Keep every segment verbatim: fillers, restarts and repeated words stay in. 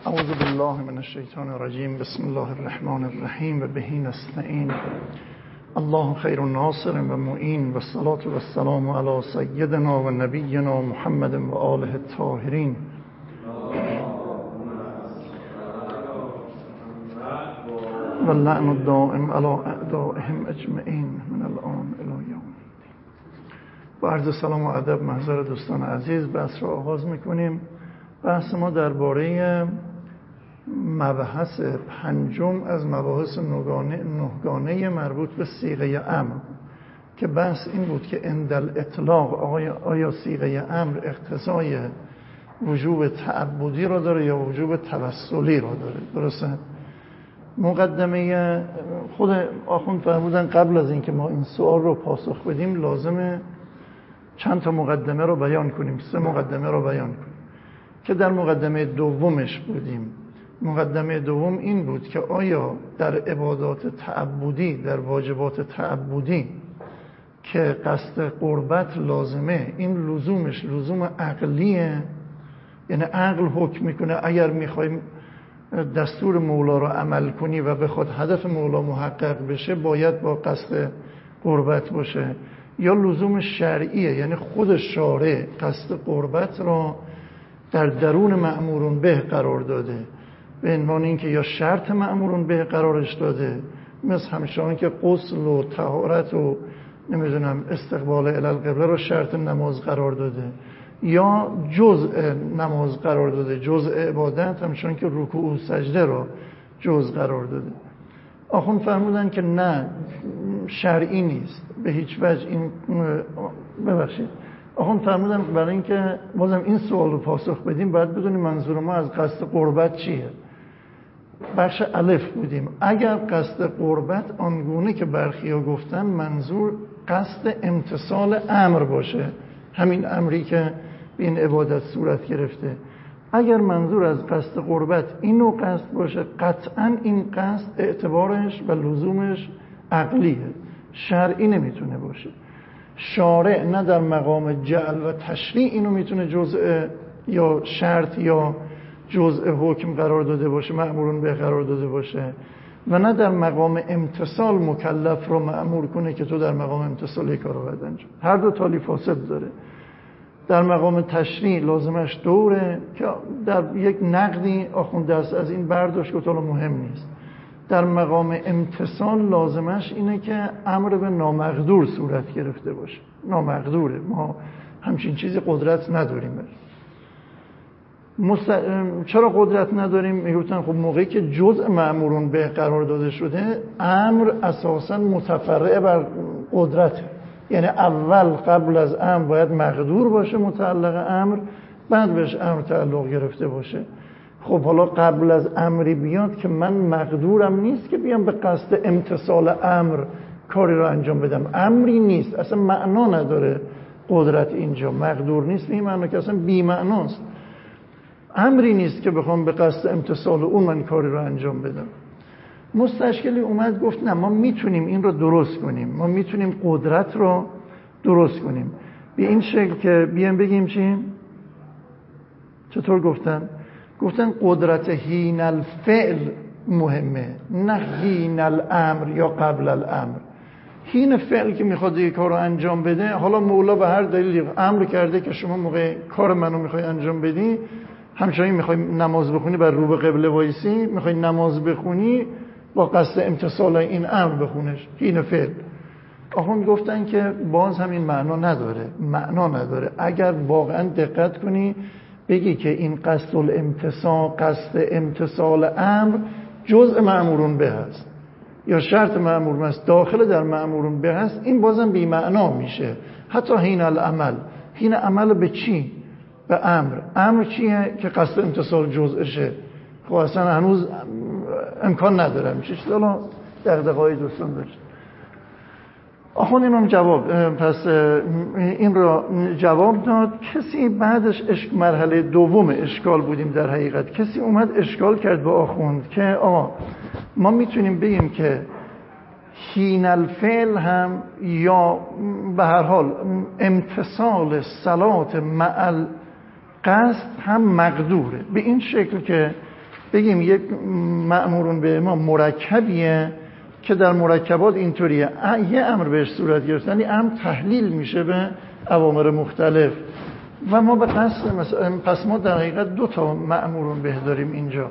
اعوذ بالله من الشیطان الرجیم. بسم الله الرحمن الرحیم و به نستعین. الله خیر ناصر و معین و الصلاة و السلام علی سیدنا و نبینا محمد و آله الطاهرین. و اللعن الدائم علی اعدائهم اجمعین من الان الی یوم. با عرض سلام و ادب محضر دوستان عزیز بحث را آغاز میکنیم. بحث ما درباره مبحث پنجم از مباحث نهگانه, نهگانه مربوط به صیغه امر که بحث این بود که عند الاطلاق آیا, آیا صیغه امر اقتضای وجوب تعبدی را داره یا وجوب توسلی را داره. درسته؟ مقدمه خود آخوند فرمودن قبل از اینکه ما این سوال رو پاسخ بدیم لازمه چند تا مقدمه رو بیان کنیم، سه مقدمه رو بیان کنیم که در مقدمه دومش بودیم. مقدمه دوم این بود که آیا در عبادات تعبدی، در واجبات تعبدی که قصد قربت لازمه، این لزومش لزوم عقلیه، یعنی عقل حکم میکنه اگر میخوایم دستور مولا رو عمل کنی و بخواد هدف مولا محقق بشه باید با قصد قربت باشه، یا لزوم شرعیه، یعنی خود شارع قصد قربت را در درون مأمورون به قرار داده به عنوان اینکه یا شرط مأمورون به قرارش داده، مثل همچنان که غسل و طهارت و نمیدونم استقبال الالقبله رو شرط نماز قرار داده، یا جزء نماز قرار داده، جزء عبادت، همچنان که رکوع و سجده را جزء قرار داده. آخوند فرمودن که نه، شرعی نیست به هیچ وجه. این ببخشید آخوند فرمودن برای اینکه بازم این سوال رو پاسخ بدیم باید بدونیم منظور ما از قصد قربت چیه. بخش الف بودیم. اگر قصد قربت آنگونه که برخیا گفتن منظور قصد امتثال امر باشه، همین امری که به این عبادت صورت گرفته، اگر منظور از قصد قربت اینو قصد باشه قطعا این قصد اعتبارش و لزومش عقلیه، شرعی نمیتونه باشه. شارع نه در مقام جعل و تشریع اینو میتونه جزء یا شرط یا جزء حکم قرار داده باشه، مأمورون به قرار داده باشه، و نه در مقام امتثال مکلف رو مأمور کنه که تو در مقام امتثال یک کار رو باید انجام. هر دو تالی فاسد داره. در مقام تشریع لازمش دوره که در یک نقدی آخوند دست از این برداشت که حالا مهم نیست. در مقام امتثال لازمش اینه که امر به نامقدور صورت گرفته باشه. نامقدوره، ما همچین چیزی قدرت نداریم. مست... چرا قدرت نداریم؟ میگفتن خب موقعی که جزء مأمورون به قرار داده شده امر اساسا متفرع بر قدرته، یعنی اول قبل از امر باید مقدور باشه متعلق امر، بعد بهش امر تعلق گرفته باشه. خب حالا قبل از امری بیاد که من مقدورم نیست که بیام به قصد امتثال امر کاری رو انجام بدم، امری نیست، اصلا معنا نداره قدرت اینجا، مقدور نیست به این معنا که اصلا بی معناست، امری نیست که بخوام به قصد امتثال اون من کاری رو انجام بدم. مستشکلی اومد گفت نه، ما میتونیم این رو درست کنیم، ما میتونیم قدرت رو درست کنیم به این شکل که بیام بگیم چی؟ چطور گفتن؟ گفتن قدرت حین الفعل مهمه، نه حین الامر یا قبل الامر. حین فعل که میخواد یک کار رو انجام بده، حالا مولا به هر دلیلی امر کرده که شما موقع کار منو میخوای انجام بدی، همچنین میخوای نماز بخونی بر رو به قبله وایسی، میخوای نماز بخونی با قصد امتثال این امر بخونش، حین فعل. آخوند گفتن که باز همین معنا نداره، معنا نداره. اگر واقعا دقت کنی بگی که این قصد الامتثال، قصد امتثال امر جزء مأمورون به هست یا شرط مأمور است داخل در مأمورون به هست، این بازم بی معنا میشه. حتی حین العمل، حین عمل به چی؟ به امر. امر چیه که قصد امتثال جزءشه؟ خب اصلا هنوز امکان نداره میشه. حالا دغدغه‌های دوستان داشت. آخوند اینم جواب پس این را جواب داد. کسی بعدش اشک مرحله دوم اشکال بودیم در حقیقت، کسی اومد اشکال کرد با آخوند که آقا ما میتونیم بگیم که حین الفعل هم یا به هر حال امتثال صلات مع قصد هم مقدوره، به این شکل که بگیم یک مأمورون به ما مرکبیه که در مرکبات اینطوریه، یه امر بهش صورت گرفت، یعنی امر تحلیل میشه به اوامر مختلف و ما به قصد مثلا پس ما در حقیقت دو تا مأمورون به داریم اینجا،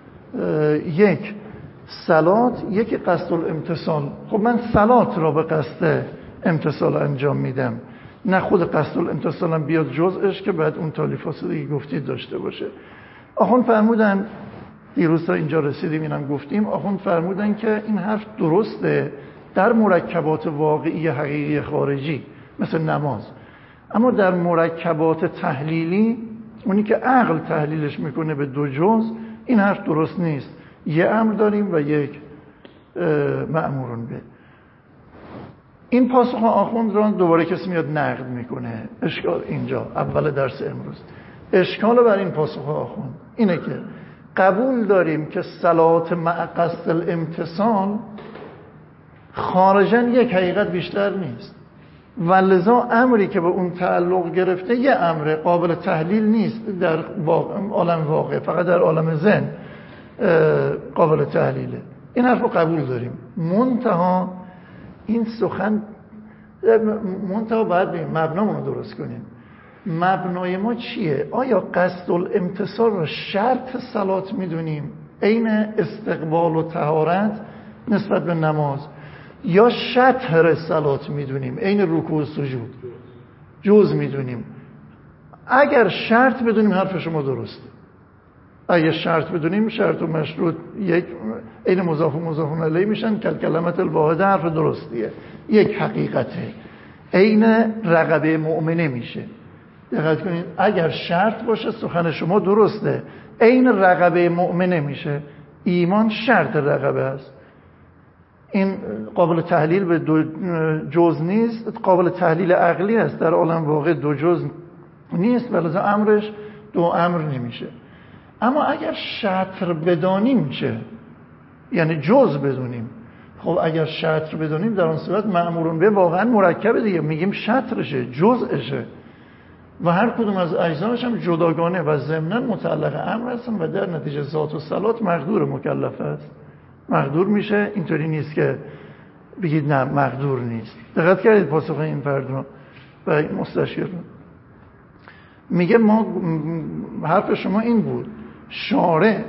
یک صلات، یک قصد الامتثال. خب من صلات را به قصد امتثال انجام میدم، نه خود قصد الامتثالم بیاد جزءش که بعد اون تالیفات دیگه گفتید داشته باشه. آخوند فرمودن، دیروز تا اینجا رسیدیم اینم گفتیم، آخوند فرمودن که این حرف درسته در مرکبات واقعی حقیقی خارجی مثل نماز، اما در مرکبات تحلیلی اونی که عقل تحلیلش میکنه به دو جز، این حرف درست نیست. یه امر داریم و یک مأمورون به. این پاسخ آخوند را دوباره کسی میاد نقد میکنه. اشکال اینجا اول درس امروز، اشکال بر این پاسخ آخوند اینه که قبول داریم که صلات مع قصد الامتثال خارجاً یک حقیقت بیشتر نیست و لذا امری که به اون تعلق گرفته یه امر قابل تحلیل نیست در عالم واقع، فقط در عالم ذهن قابل تحلیله. این حرف رو قبول داریم، منتها این سخن منتها باید بیم مبنامون رو درست کنیم. مبنای ما چیه؟ آیا قصد الامتثال رو شرط صلات میدونیم عین استقبال و طهارت نسبت به نماز، یا شطر صلات میدونیم عین رکوع و سجود جز میدونیم؟ اگر شرط بدونیم حرف شما درسته، اگر شرط بدونیم شرط و مشروط یک عین مضاف و مضاف الیه میشن، کل کلمت الواحده حرف درستیه، یک حقیقته، عین رقبه مؤمنه میشه. دقت کنید اگر شرط باشه سخن شما درسته، عین رقبه مؤمنه میشه. ایمان شرط رقبه است، این قابل تحلیل به دو جز نیست، قابل تحلیل عقلی است، در عالم واقع دو جز نیست ولی امرش دو امر نمیشه. اما اگر شطر بدانیم چه؟ یعنی جز بدونیم. خب اگر شطر بدونیم در اون صورت مأمورون به واقعا مرکبه دیگه، میگیم شطرشه، جزءشه و هر کدوم از اجزاش هم جداگانه و ضمناً متعلق امر هستن و در نتیجه ذات و صلات مقدور مکلف است، مقدور میشه. اینطوری نیست که بگید نه مقدور نیست. دقت کردید پاسخ این فرد رو و مستشیر رو میگه ما حرف شما این بود، شارع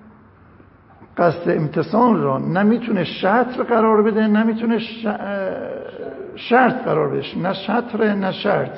قصد امتثال را نمیتونه شطر قرار بده، نمیتونه شرط قرار بده، نه شطر نه شرط.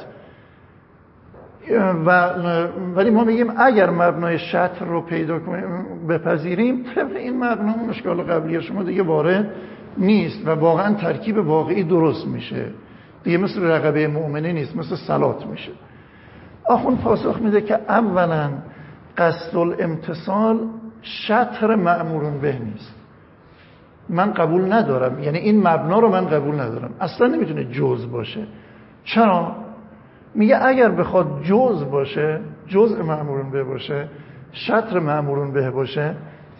و ولی ما میگیم اگر مبنای شطر رو پیدا کنیم بپذیریم، طبق این مبنا اون اشکال قبلی شما دیگه وارد نیست و واقعا ترکیب واقعی درست میشه دیگه، مثل رقبه مؤمنه نیست، مثل صلات میشه. آخوند پاسخ میده که اولا قصد الامتثال شطر مأمورون به نیست، من قبول ندارم، یعنی این مبنا رو من قبول ندارم، اصلا نمیتونه جز باشه. چرا؟ میگه اگر بخواد جز باشه، جزء مأمورون به باشه، شطر مأمورون به باشه،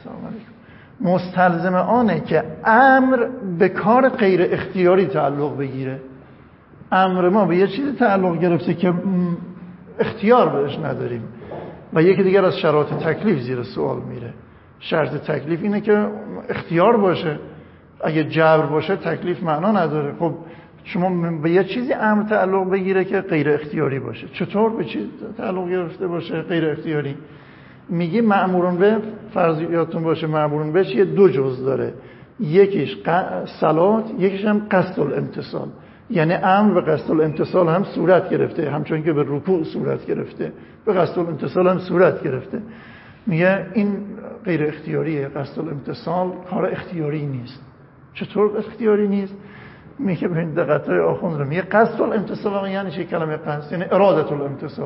مستلزم آنه که امر به کار غیر اختیاری تعلق بگیره. امر ما به یه چیزی تعلق گرفته که اختیار بهش نداریم و یکی دیگر از شرایط تکلیف زیر سوال میره. شرط تکلیف اینه که اختیار باشه، اگه جبر باشه تکلیف معنا نداره. خب شما به یه چیزی امر تعلق بگیره که غیر اختیاری باشه، چطور به چیز تعلق گرفته باشه غیر اختیاری؟ میگه مأمورون به، فرضیاتون باشه مأمورون به چیه؟ دو جز داره، یکیش صلات، یکیش هم قصد الامتثال. یعنی امر به قصد الامتثال هم صورت گرفته، همچون که به رکوع صورت گرفته به قصد الامتثال هم صورت گرفته. میگه این غیر اختیاریه، قصد الامتثال کار اختیاری نیست. چطور اختیاری نیست؟ میگه ببین دقتای آخوند رو میگه قصد الامتثال یعنی چه؟ کلمه قصد یعنی ارادت الامتثال،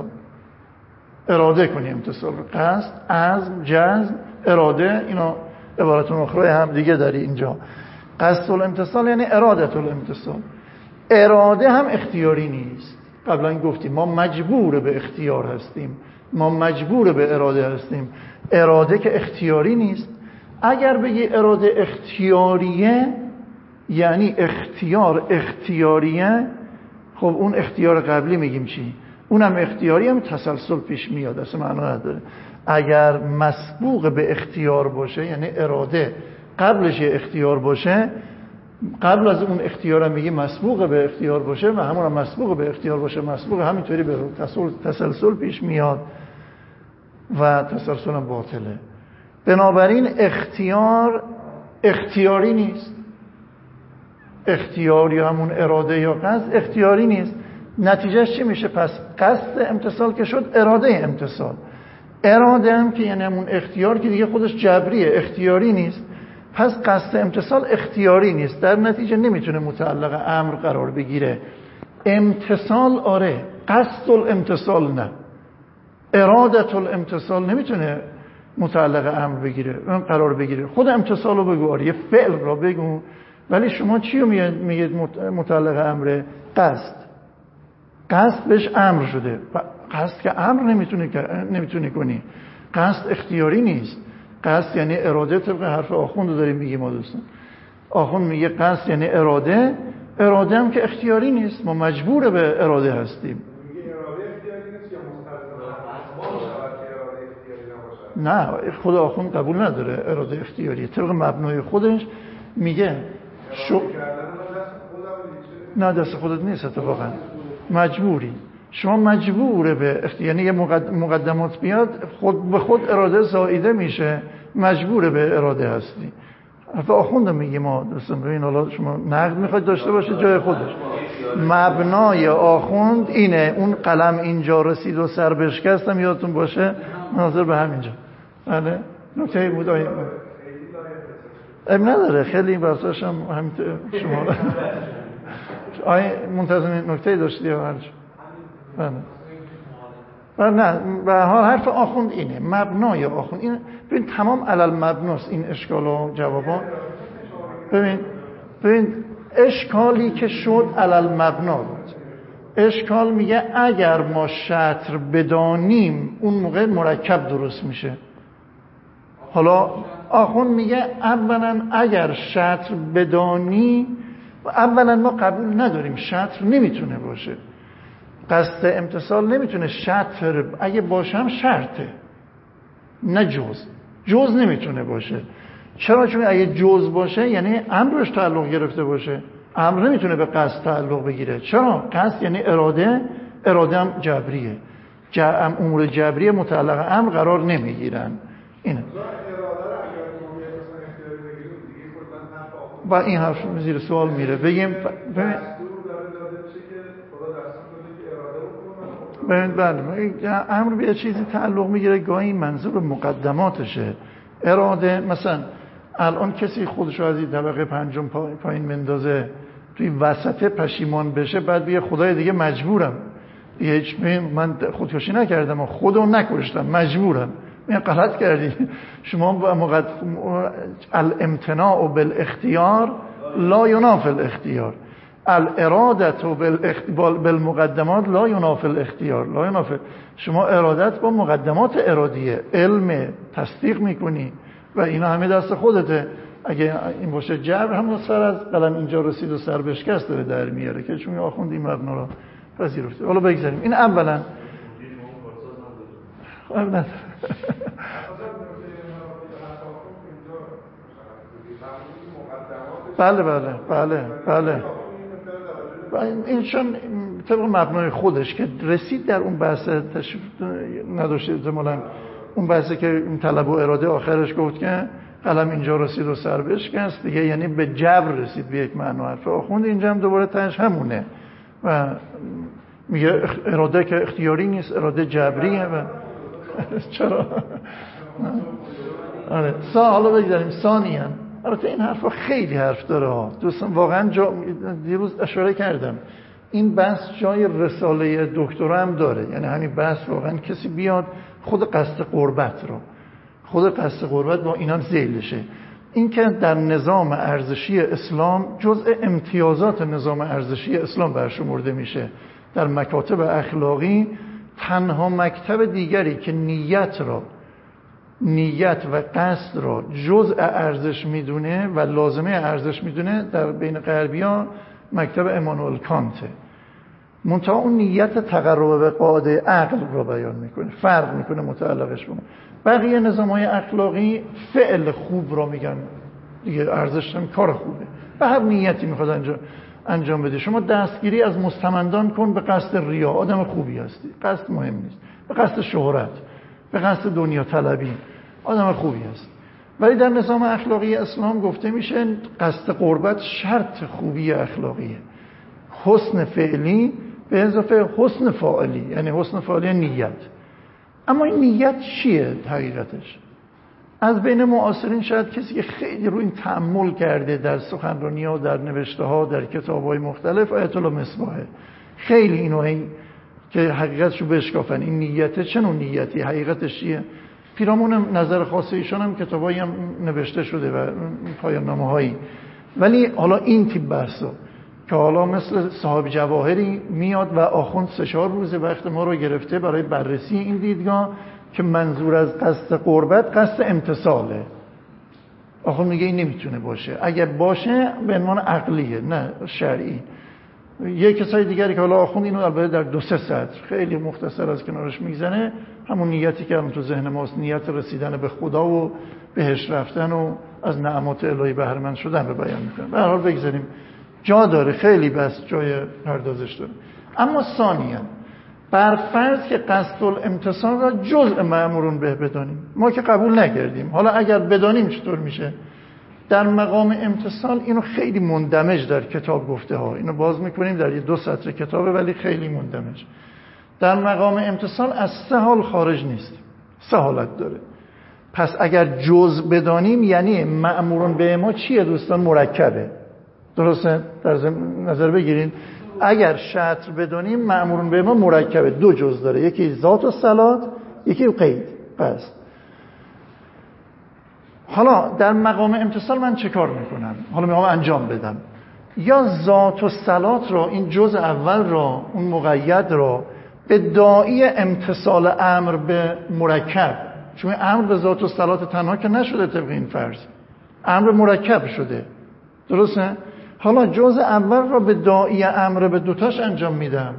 اراده کنی امتثال رو. قصد، عزم، جزم، اراده، اینا عبارت اخرى هم دیگه داری اینجا. قصد الامتثال یعنی ارادت الامتثال. اراده هم اختیاری نیست. قبلا گفتیم ما مجبور به اختیار هستیم، ما مجبور به اراده هستیم. اراده که اختیاری نیست. اگر بگی اراده اختیاریه یعنی اختیار اختیاریه، خب اون اختیار قبلی میگیم چی؟ اونم اختیاری هم تسلسل پیش میاد، اصلا معنا نداره. اگر مسبوق به اختیار باشه یعنی اراده قبلش اختیار باشه، قبل از اون اختیار هم میگه مسبوق به اختیار باشه و همون هم مسبوق به اختیار باشه، مسبوق همینطوری به تسلسل پیش میاد و تسلسل هم باطله. بنابراین اختیار اختیاری نیست، اختیاری همون اراده یا قصد اختیاری نیست. نتیجهش چی میشه؟ پس قصد امتصال که شد، اراده امتصال، اراده هم که یعنی همون اختیار که دیگه خودش جبریه، اختیاری نیست. پس قصد امتصال اختیاری نیست، در نتیجه نمیتونه متعلق امر قرار بگیره. امتصال آره، قصد الامتصال نه، ارادت الامتصال نمیتونه متعلق امر بگیره، اون قرار بگیره. خود امتصال رو بگو، آره یه فعل رو بگو، ولی شما چی رو میگید متعلق امره؟ قصد. قصد بهش امر شده، قصد که امر نمیتونه نمیتونه کنی، قصد اختیاری نیست. قصد یعنی اراده، طبق حرف آخوند رو داریم میگیم ما دوستان. آخوند میگه قصد یعنی اراده، اراده هم که اختیاری نیست، ما مجبور به اراده هستیم. میگه اراده اختیاری نیست یا مستلزم؟ نه، خود آخوند قبول نداره اراده اختیاری، طبق مبنای خودش میگه شو... نه دست خودت نیست اتفاقا، مجبوری، شما مجبوره به اختیار، یعنی یه مقدمات بیاد خود به خود اراده زائیده میشه، مجبوره به اراده هستی. حرف آخوند میگه ما دوستان. ببین حالا شما نقد میخواید داشته باشه جای خودش، مبنای آخوند اینه. اون قلم اینجا رسید و سر بشکستم، یادتون باشه ناظر به همینجا. بله نکته بود آیه اب نداره، خیلی بحثاش هم همینطور. شما آیه منتظم نکته داشتی یا هرچی؟ بله بله نه، به حال حرف آخوند اینه، مبنای آخوند اینه. ببین تمام علل مبناست این اشکال و جوابا. ببین ببین اشکالی که شد علل مبنا بود. اشکال میگه اگر ما شطر بدانیم اون موقع مرکب درست میشه. حالا آخوند میگه اولا اگر شطر بدانی، اولا ما قبول نداریم شطر نمیتونه باشه، قصد امتصال نمیتونه شطر، اگه باشه هم شرطه نه جز، جز نمیتونه باشه. چرا؟ چون اگه جز باشه یعنی امرش تعلق گرفته باشه، امر نمیتونه به قصد تعلق بگیره. چرا؟ قصد یعنی اراده، اراده هم جبریه، جا امور جبریه متعلق امر قرار نمیگیرن. اینه با این حرف زیر سوال میره. بگیم ببین ببین بله امر به چیزی تعلق میگیره، گاهی منظور مقدماتشه. اراده مثلا الان کسی خودشو از این طبقه پنجم پایین مندازه، توی وسط پشیمان بشه، بعد بگه خدای دیگه مجبورم، هیچ من خودکشی نکردم، خودو نکشتم، مجبورم. این غلط کردی. شما مقد... الامتناع بالاختیار لا ینافی الاختیار، الارادت بالمقدمات لا ینافی الاختیار، لا ینافی. شما ارادت با مقدمات ارادیه، علم تصدیق میکنی و اینا همه دست خودته. اگه این باشه جبر، هم سر از قلم اینجا رسید و سر بشکست داره در میاره که چون آخوند این مبنا رو پذیرفته. حالا بگذاریم این اولا نه بله بله بله بله این چون طبق مبنای خودش که رسید در اون بحث تشریف نداشته احتمالاً، اون بحثی که این طلب و اراده آخرش گفت که قلم اینجا رسید و سر بشکست دیگه، یعنی به جبر رسید به یک معنا. حرف آخوند اینجا هم دوباره تاش همونه و میگه اراده که اختیاری نیست، اراده جبریه. و چرا؟ آره سا حالا بگذاریم ثانیاً. البته این حرفا خیلی حرف داره ها دوستان، واقعا جا... دیروز اشاره کردم این بحث جای رساله دکترا هم داره. یعنی همین بحث واقعا کسی بیاد خود قصد قربت رو، خود قصد قربت با اینم ذیلشه. این که در نظام ارزشی اسلام جزء امتیازات نظام ارزشی اسلام برشمرده میشه. در مکاتب اخلاقی تنها مکتب دیگری که نیت را نیت و قصد را جزء ارزش میدونه و لازمه ارزش میدونه در بین غربیان مکتب امانوئل کانته. منتها اون نیت تقرب به قاعده عقل رو بیان میکنه، فرق میکنه متعلقش به. بقیه نظام‌های اخلاقی فعل خوب رو میگن دیگه، ارزش هم کار خوبه، به هر نیتی میخواد انجام انجام بده. شما دستگیری از مستمندان کن به قصد ریا، آدم خوبی هستی، قصد مهم نیست. به قصد شهرت، به قصد دنیا طلبی، آدم خوبی هست. ولی در نظام اخلاقی اسلام گفته میشه قصد قربت شرط خوبی اخلاقیه، حسن فعلی به اضافه حسن فاعلی، یعنی حسن فاعلی نیت. اما این نیت چیه حقیقتش؟ از بین معاصرین شاید کسی که خیلی رو این تأمل کرده در سخنرانی‌ها، در نوشته‌ها، در کتاب‌های مختلف، آیت الله مصباحه خیلی اینو این که حقیقتشو بشکافن، این نیته چه نوع نیتی، حقیقتش چیه. پیرامون نظر خاص ایشان هم کتابایی هم نوشته شده و پایان نامه‌هایی. ولی حالا این تیپ بحثا که حالا مثل صاحب جواهری میاد و آخوند سه چهار روز وقت ما رو گرفته برای بررسی این دیدگاه که منظور از قصد قربت قصد امتصاله. آخوند میگه این نمیتونه باشه، اگر باشه به عنوان عقلیه نه شرعی. یه کسای دیگری که حالا آخوند اینو البته در دو سه سطر خیلی مختصر از کنارش میگذنه، همون نیتی که الان تو ذهن ماست، نیت رسیدن به خدا و بهش رفتن و از نعمات الهی بهره مند شدن رو بیان میکنه. به هر حال بگذاریم، جا داره، خیلی بس جای پردازش داره. اما ثانیاً بر فرض که قصد الامتصال را جزء مأمورون به بدانیم، ما که قبول نکردیم، حالا اگر بدانیم چطور میشه؟ در مقام امتصال اینو خیلی مندمج در کتاب گفته ها، اینو باز میکنیم در یه دو سطر کتابه ولی خیلی مندمج. در مقام امتصال از سه حال خارج نیست، سه حالت داره. پس اگر جزء بدانیم یعنی مأمورون به ما چیه دوستان؟ مرکبه. درسته؟ در نظر بگیرین اگر شطر بدانیم مأمورون به ما مرکبه، دو جزء داره، یکی ذات و صلات، یکی قید. پس حالا در مقام امتصال من چه کار میکنم؟ حالا میخوام انجام بدم. یا ذات و صلات را، این جزء اول را، اون مقید را به داعی امتصال امر به مرکب، چون امر به ذات و صلات تنها که نشده طبق این فرض، امر مرکب شده. درسته؟ حالا جزء اول را به داعی امر به دوتاش انجام میدم،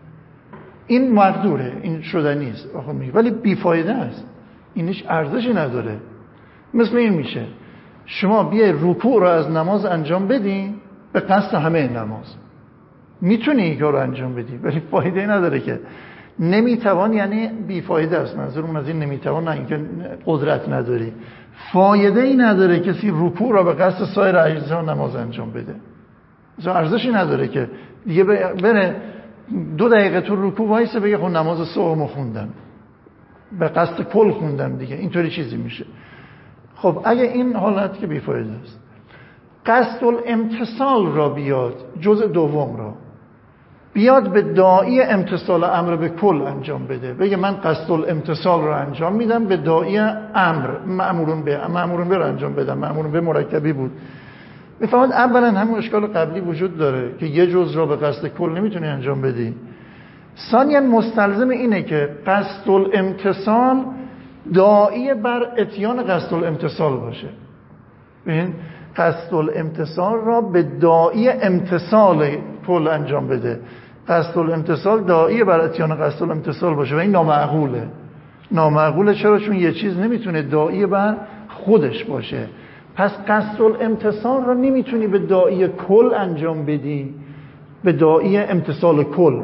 این مقدوره، این شده نیست، ولی بیفایده است، اینش ارزشی نداره. مثل این میشه شما بیای رکوع را از نماز انجام بدی به قصد همه نماز، میتونی این کار رو انجام بدی ولی فایده نداره که. نمیتوان یعنی بیفایده است، منظورم از این نمیتوان نه اینکه قدرت نداری، فایده ای نداره کسی رکوع را به قصد سایر اجزا نماز انجام بده، مثلا ارزشی نداره که دیگه بره دو دقیقه تو رکوع وایسه بگه خب نماز صبحمو خوندم، به قصد کل خوندم دیگه، اینطوری چیزی میشه. خب اگه این حالت که بیفایده است، قصد الامتصال را بیاد، جزء دوم را بیاد به داعی امتصال امر به کل انجام بده، بگه من قصد الامتصال را انجام میدم به داعی امر، مأمورون به مأمورون به را انجام بدم، مأمورون به مرکبی بود. میفهمید اولا همون اشکال قبلی وجود داره که یه جزء را به قصد کل نمیتونی انجام بدی. ثانیاً مستلزم اینه که قصد الامتصال داعی بر اتیان قصد الامتصال باشه. ببین قصد الامتصال را به داعی امتصال کل انجام بده، قصد الامتصال داعی بر اتیان قصد الامتصال باشه و این نامعقوله. نامعقوله چرا؟ چون یه چیز نمیتونه داعی بر خودش باشه. پس قصد الامتصال را نمیتونی به داعی کل انجام بدی، به داعی امتصال کل.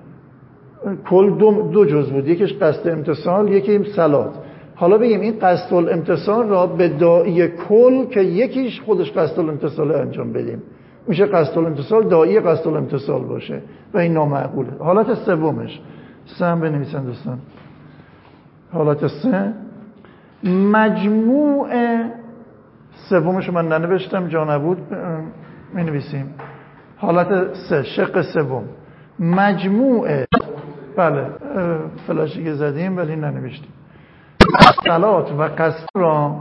کل دو, دو جزء بود، یکیش قصد امتصال، یکی صلات. حالا بگیم این قصد الامتصال را به داعی کل که یکیش خودش قصد الامتصال انجام بدیم، میشه قصد الامتصال داعی قصد الامتصال باشه و این نامعقوله. حالت سومش، سه هم بنویسن دوستان. حالت سه مجموع سومش من ننوشتم، جا نبود می نویسیم. حالت سه، شق سوم، مجموع، بله فلاشی که زدیم ولی ننوشتیم، صلات و قصد را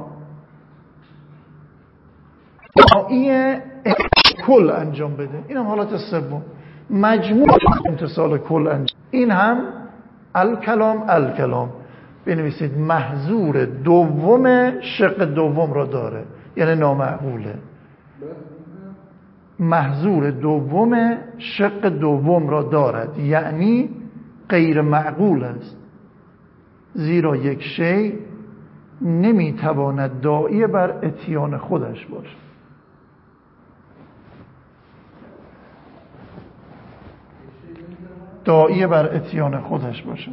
داعی کل انجام بده. این هم حالت سوم، مجموع امتصال کل انجام. این هم الکلام الکلام بنویسید، محظور دوم شق دوم را داره، یعنی نامعقوله. محظور دوم شق دوم را دارد، یعنی غیر معقول است، زیرا یک شی نمیتواند داعی بر اتیان خودش باشد. داعی بر اتیان خودش باشد.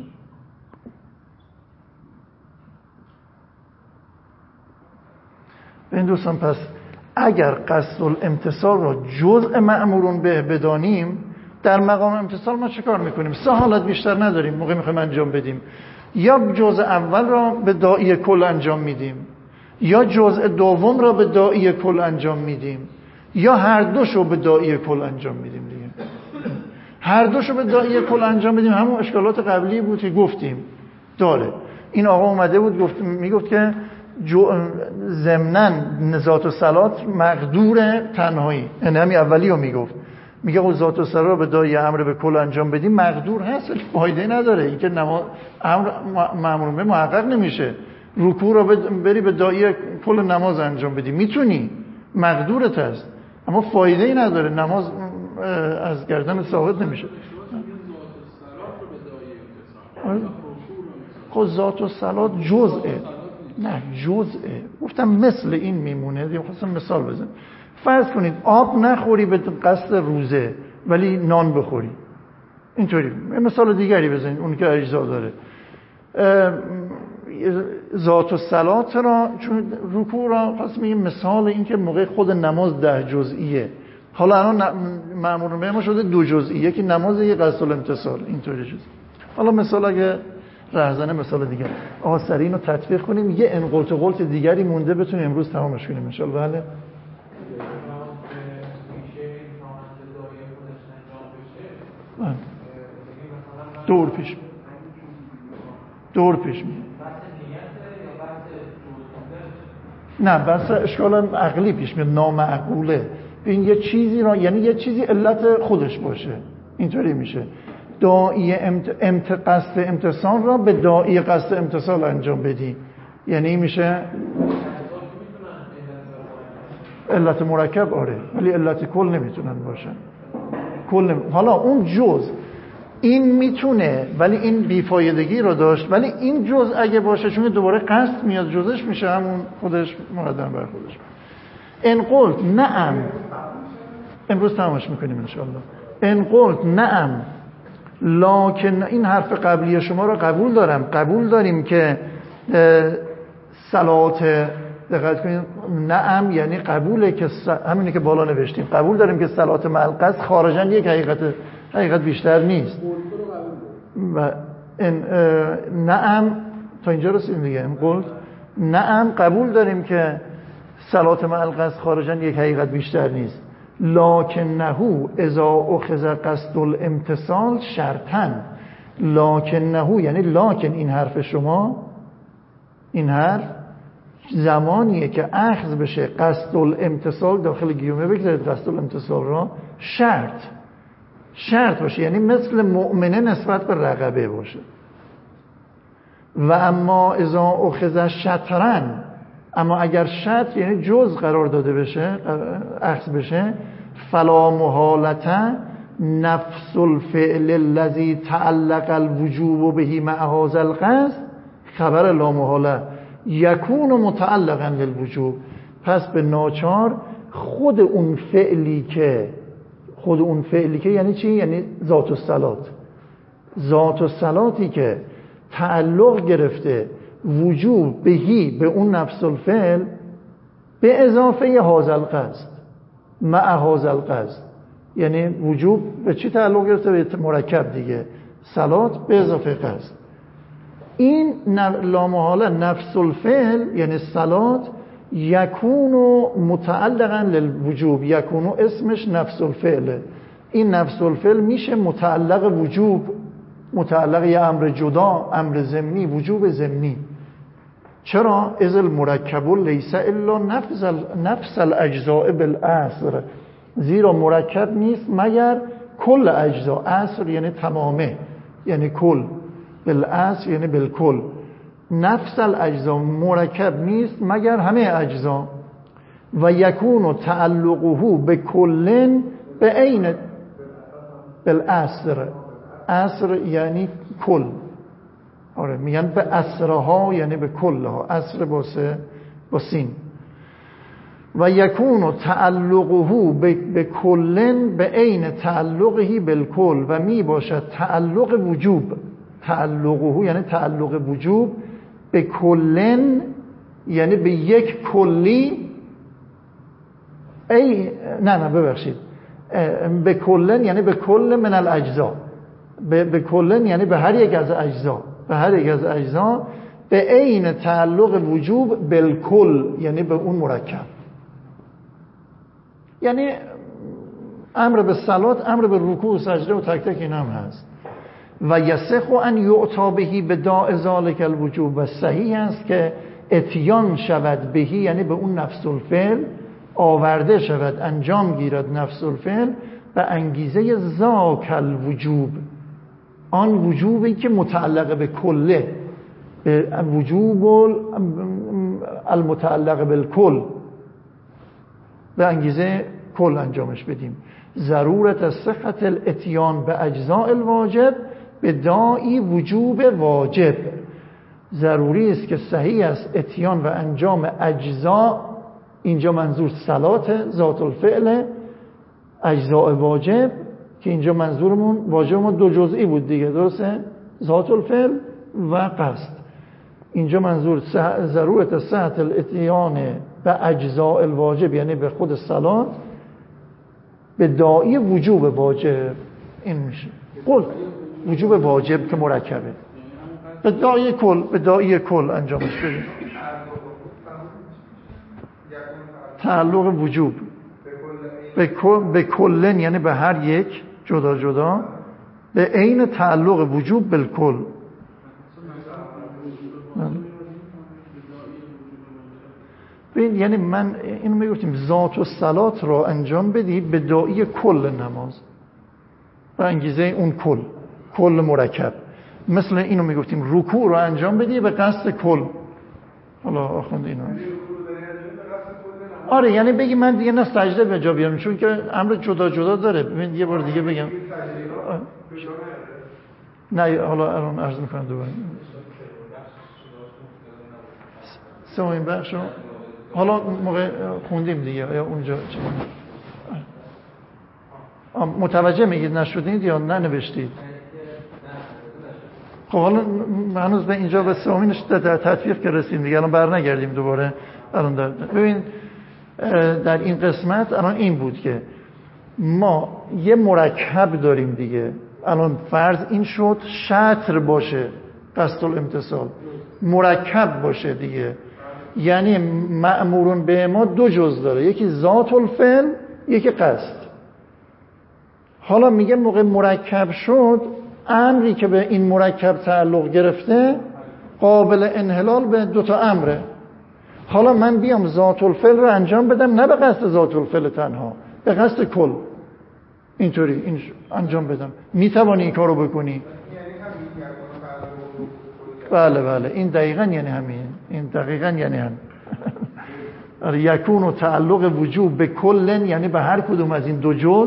این دوستان پس اگر قصد الامتثال را جزء مأمورون به بدانیم، در مقام امتثال ما چه کار میکنیم؟ سه حالت بیشتر نداریم موقع میخوایم انجام بدیم. یا جزء اول را به داعی کل انجام میدیم، یا جزء دوم را به داعی کل انجام میدیم، یا هر دوش رو به داعی کل انجام میدیم دیگه. هر دوش رو به داعی کل انجام بدیم همون اشکالات قبلی بود که گفتیم داره. این آقا اومده بود گفت میگفت که ضمناً ذات و صلات مقدور تنهایی، یعنی همین اولی رو میگفت، میگه ذات و صلات رو به داعی امر به کل انجام بدیم مقدور هست، فایده نداره. این که نماز امر مأمور به محقق نمیشه. رکوع رو بری به داعی کل نماز انجام بدی، میتونی، مقدورت هست، اما فایده ای نداره، نماز از گردن ثابت نمیشه. خب ذات و صلات جزءه، نه جزءه. گفتم مثل این میمونه دیگه. خواستم مثال بزنم. فرض کنید آب نخوری به قصد روزه ولی نان بخوری، اینطوری. مثال دیگری بزنید اون که اجزا داره. ذات و صلات را، چون رکوع را خواستم میگم مثال این که موقع خود نماز ده جزئیه، حالا الان مأمور به ما شده دو جزئیه که نماز یه قصد الامتثال اینطوری شد. حالا مثال اگه رهزنه مثال دیگه آقا سریع اینو تطبیق کنیم، یه انقلت و قلت دیگری مونده بتونیم امروز تمامش کنیم ان شاء الله. بله دور پیش دور پیش می نه بس اشکال عقلی پیش میاد، نامعقوله. این یه چیزی را، یعنی یه چیزی علت خودش باشه، اینطوری میشه. داعی امت... امت... قصد امتصال را به داعی قصد امتصال انجام بدی، یعنی میشه علت مرکب. آره ولی علت کل نمیتونن باشن. کل نمی... حالا اون جز این میتونه ولی این بیفایدگی رو داشت، ولی این جز اگه باشه چون دوباره قصد میاد جزش میشه همون خودش مقدم بر خودش. ان قلت نعم، امروز تمامش میکنیم ان شاء الله. ان قلت نعم لکن، این حرف قبلی شما رو قبول دارم، قبول داریم که صلات، دقت کنید نعم یعنی قبوله که س... همینه که بالا نوشتیم، قبول داریم که صلات مع القصد خارجاً یک حقیقت حقیقت بیشتر نیست. و این نعم تا اینجا رسیدیم دیگه. این قلت نعم قبول داریم که صلات مع القصد خارجاً یک حقیقت بیشتر نیست، لکنه اذا اخذ قصد الامتصال شرطاً. لکنه یعنی لکن این حرف شما، این حرف زمانیه که اخذ بشه قصد الامتصال، داخل گیومه بگذارید قصد الامتصال را، شرط شرط باشه، یعنی مثل مؤمنه نسبت به رقبه باشه. و اما اذا اخذ شطرن، اما اگر شطر یعنی جز قرار داده بشه، اخذ بشه، فلا محالته نفس الفعل الذي تعلق الوجوب به مع هذا القصد خبر لا محاله یکون متعلقا للوجوب. پس به ناچار خود اون فعلی که خود اون فعلی که یعنی چی؟ یعنی ذات الصلات، ذات الصلاتی که تعلق گرفته وجوب بهی به اون نفس الفعل به اضافه هذا القصد مع هذا القصد، یعنی وجوب به چی تعلق گرفته؟ به مرکب دیگه، صلات به اضافه قصد. این لامحاله نفس الفعل یعنی صلات یکونو متعلقا للوجوب، یکونو اسمش نفس الفعل، این نفس الفعل میشه متعلق وجوب، متعلق یه امر جدا، امر ضمنی، وجوب ضمنی. چرا؟ اذ المرکب لیس الا نفس نفس الاجزاء بالاصل، زیرا مرکب نیست مگر کل اجزا، اصل یعنی تمامه یعنی کل، بالاصل یعنی بالکل، نفس الاجزا مرکب نیست مگر همه اجزا. و یکون تعلقه به کلن به عین بالعصر. عصر یعنی کل. آره میگن به عصرها یعنی به کلها. عصر باسه با سین. و یکون تعلقه به کلن به عین تعلقه بالکل و می باشد تعلق وجوب. تعلقه یعنی تعلق وجوب به کلن یعنی به یک کلی. ای نه نه ببخشید به کلن یعنی به کل من الاجزا. به, به کلن یعنی به هر یک از اجزا. به هر یک از اجزا به عین تعلق وجوب بالکل یعنی به اون مرکب. یعنی امر به صلات، امر به رکوع و سجده و تک تک این هم هست. و یصح ان یعطا بهی بداء ذلک الوجوب. و صحیح است که اتیان شود بهی یعنی به اون نفس الفعل آورده شود، انجام گیرد نفس الفعل به انگیزه ذاک الوجوب، آن وجوبی که متعلق به کله، به وجوب المتعلق بالکل، به انگیزه کل انجامش بدیم. ضرورت از صحت الاتیان به اجزاء الواجب به داعی وجوب واجب. ضروری است که صحیح است اتیان و انجام اجزا، اینجا منظور صلات ذات الفعل، اجزاء واجب که اینجا منظورمون واجب ما دو جزئی بود دیگه، درسته؟ ذات الفعل و قصد. اینجا منظور ضرورت صحت الاتیان به اجزاء الواجب یعنی به خود صلات به داعی وجوب واجب. این میشه قول وجوب واجب که مرکبه، به داعی کل، به داعی کل انجامش بدیم. تعلق وجوب به کل، به کلن یعنی به هر یک جدا جدا، به عین تعلق وجوب بالکل. ببین یعنی من اینو میگفتیم ذات و صلات را انجام بدی به داعی کل نماز، به انگیزه اون کل، کل مرکب. مثل اینو میگفتیم رکوع را انجام بدی به قصد کل. حالا آخوند اینو آره یعنی بگی من دیگه نه سجده به جا بیارم چون که امر جدا جدا داره. ببین یه بار دیگه بگم نه حالا الان عرض میکنم دوباره سومین بخشو حالا موقع خوندیم دیگه یا اونجا چه متوجه میگید نشدید یا ننوشتید؟ خب حالا هنوز به اینجا به سومینش در تطبیق که رسیم دیگه، الان برنگردیم دوباره. الان در ببین در این قسمت الان این بود که ما یه مرکب داریم دیگه. الان فرض این شد شطر باشه قصد الامتثال، مرکب باشه دیگه، یعنی مأمورون به ما دو جز داره، یکی ذات الفعل یکی قصد. حالا میگه موقع مرکب شد امری که به این مرکب تعلق گرفته قابل انحلال به دوتا امره. حالا من بیام ذات الفعل رو انجام بدم نه به قصد ذات الفعل تنها، به قصد کل، اینطوری این انجام بدم. میتوانی این کارو بکنی؟ بله بله این دقیقاً یعنی همین، این دقیقاً یعنی هم یکون و تعلق وجوب به کلن یعنی به هر کدوم از این دو جز.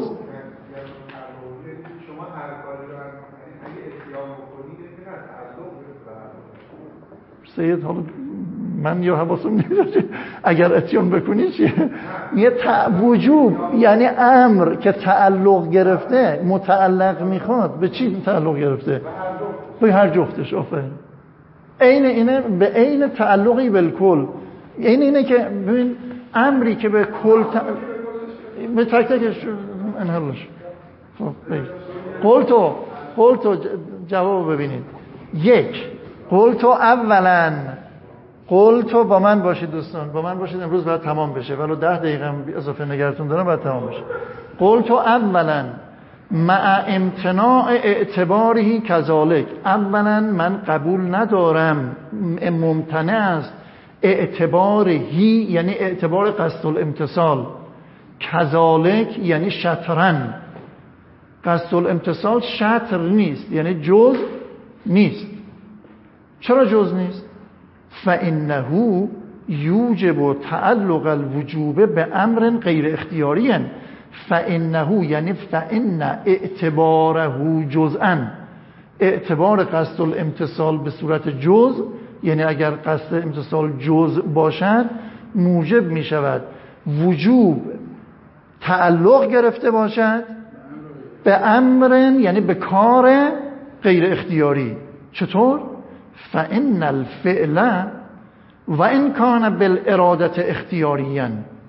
سید حالا من یا حواسم نمیاد اگر اتیان بکنی چیه؟ یه وجوب یعنی امر که تعلق گرفته، متعلق میخواد به چی تعلق گرفته؟ به هر جفتش. آفرین. عین اینه، به عین تعلقی بالکل. عین اینه که ببین امری که به کل ت... به تک تکش انحلش. خب قلتو قلتو جواب ببینید. یک قلتو اولا، قلتو با من باشید دوستان، با من باشید، امروز باید تمام بشه ولو ده دقیقه اضافه نگرتون دارم باید تمام بشه. قلتو اولا مع امتناع اعتباری کذالک، اولا من قبول ندارم، ممتنع است اعتباری یعنی اعتبار قصد الامتثال، کذالک یعنی شطرن. قصد الامتثال شطر نیست یعنی جز نیست. چرا جز نیست؟ فانه یوجب تعلق الوجوب به امر غیر اختیاری فانه یعنی فان اعتباره جزءا، اعتبار قصد الامتصال به صورت جزء، یعنی اگر قصد امتصال جزء باشد موجب می شود وجوب تعلق گرفته باشد به امر، یعنی به کار غیر اختیاری. چطور؟ فان الفعل و ان کان بالاراده اختیاریا،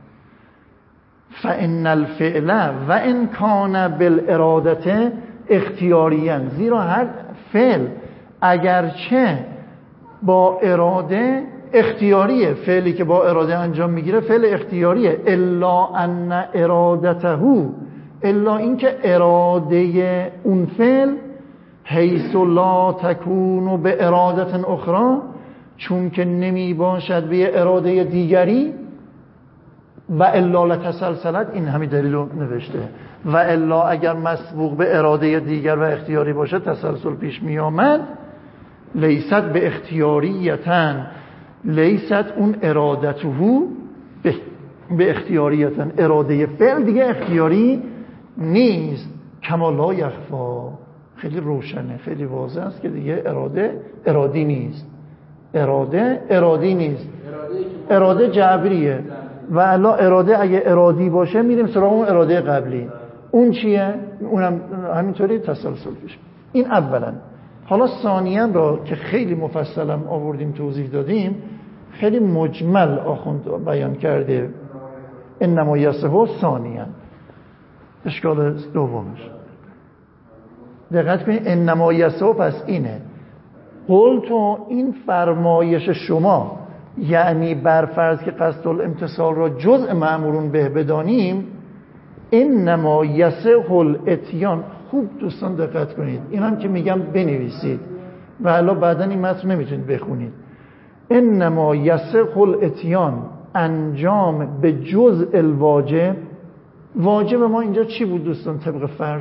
فان الفعل و ان کان بالاراده اختیاریا، زیرا هر فعل اگرچه با اراده اختیاریه، فعلی که با اراده انجام میگیره فعل اختیاریه، الا ان ارادته، الا اینکه اراده اون فعل حیث لا تکون به اراده اخرى، چون که نمی باشد به اراده دیگری، و الا لتسلسلت، این همین دلیل رو نوشته، و الا اگر مسبوق به اراده دیگر و اختیاری باشه تسلسل پیش می آمد. لیست به اختیاریتن، لیست اون ارادته به, به اختیاریتن، اراده فعل دیگه اختیاری نیست. کما لا یخفا، خیلی روشنه، خیلی واضح است که دیگه اراده ارادی نیست، اراده ارادی نیست، اراده جبریه، و الا اراده اگه ارادی باشه میریم سراغ اون اراده قبلی. اون چیه؟ اونم همینطوری تسلسل پیش. این اولا. حالا ثانیاً را که خیلی مفصلا آوردیم توضیح دادیم، خیلی مجمل آخوند بیان کرده. انما یصح ثانیاً، اشکال دومش دقت کنید. انما یصح پس اینه، قلت تو این فرمایش شما، یعنی برفرض که قصد الامتصال را جزء مأمورون به بدانیم، انما یصح الاتیان. خوب دوستان دقت کنید، این هم که میگم بنویسید و حالا بعدا این متن نمیتونید بخونید. انما یصح الاتیان، انجام به جزء الواجب. واجب ما اینجا چی بود دوستان طبق فرض؟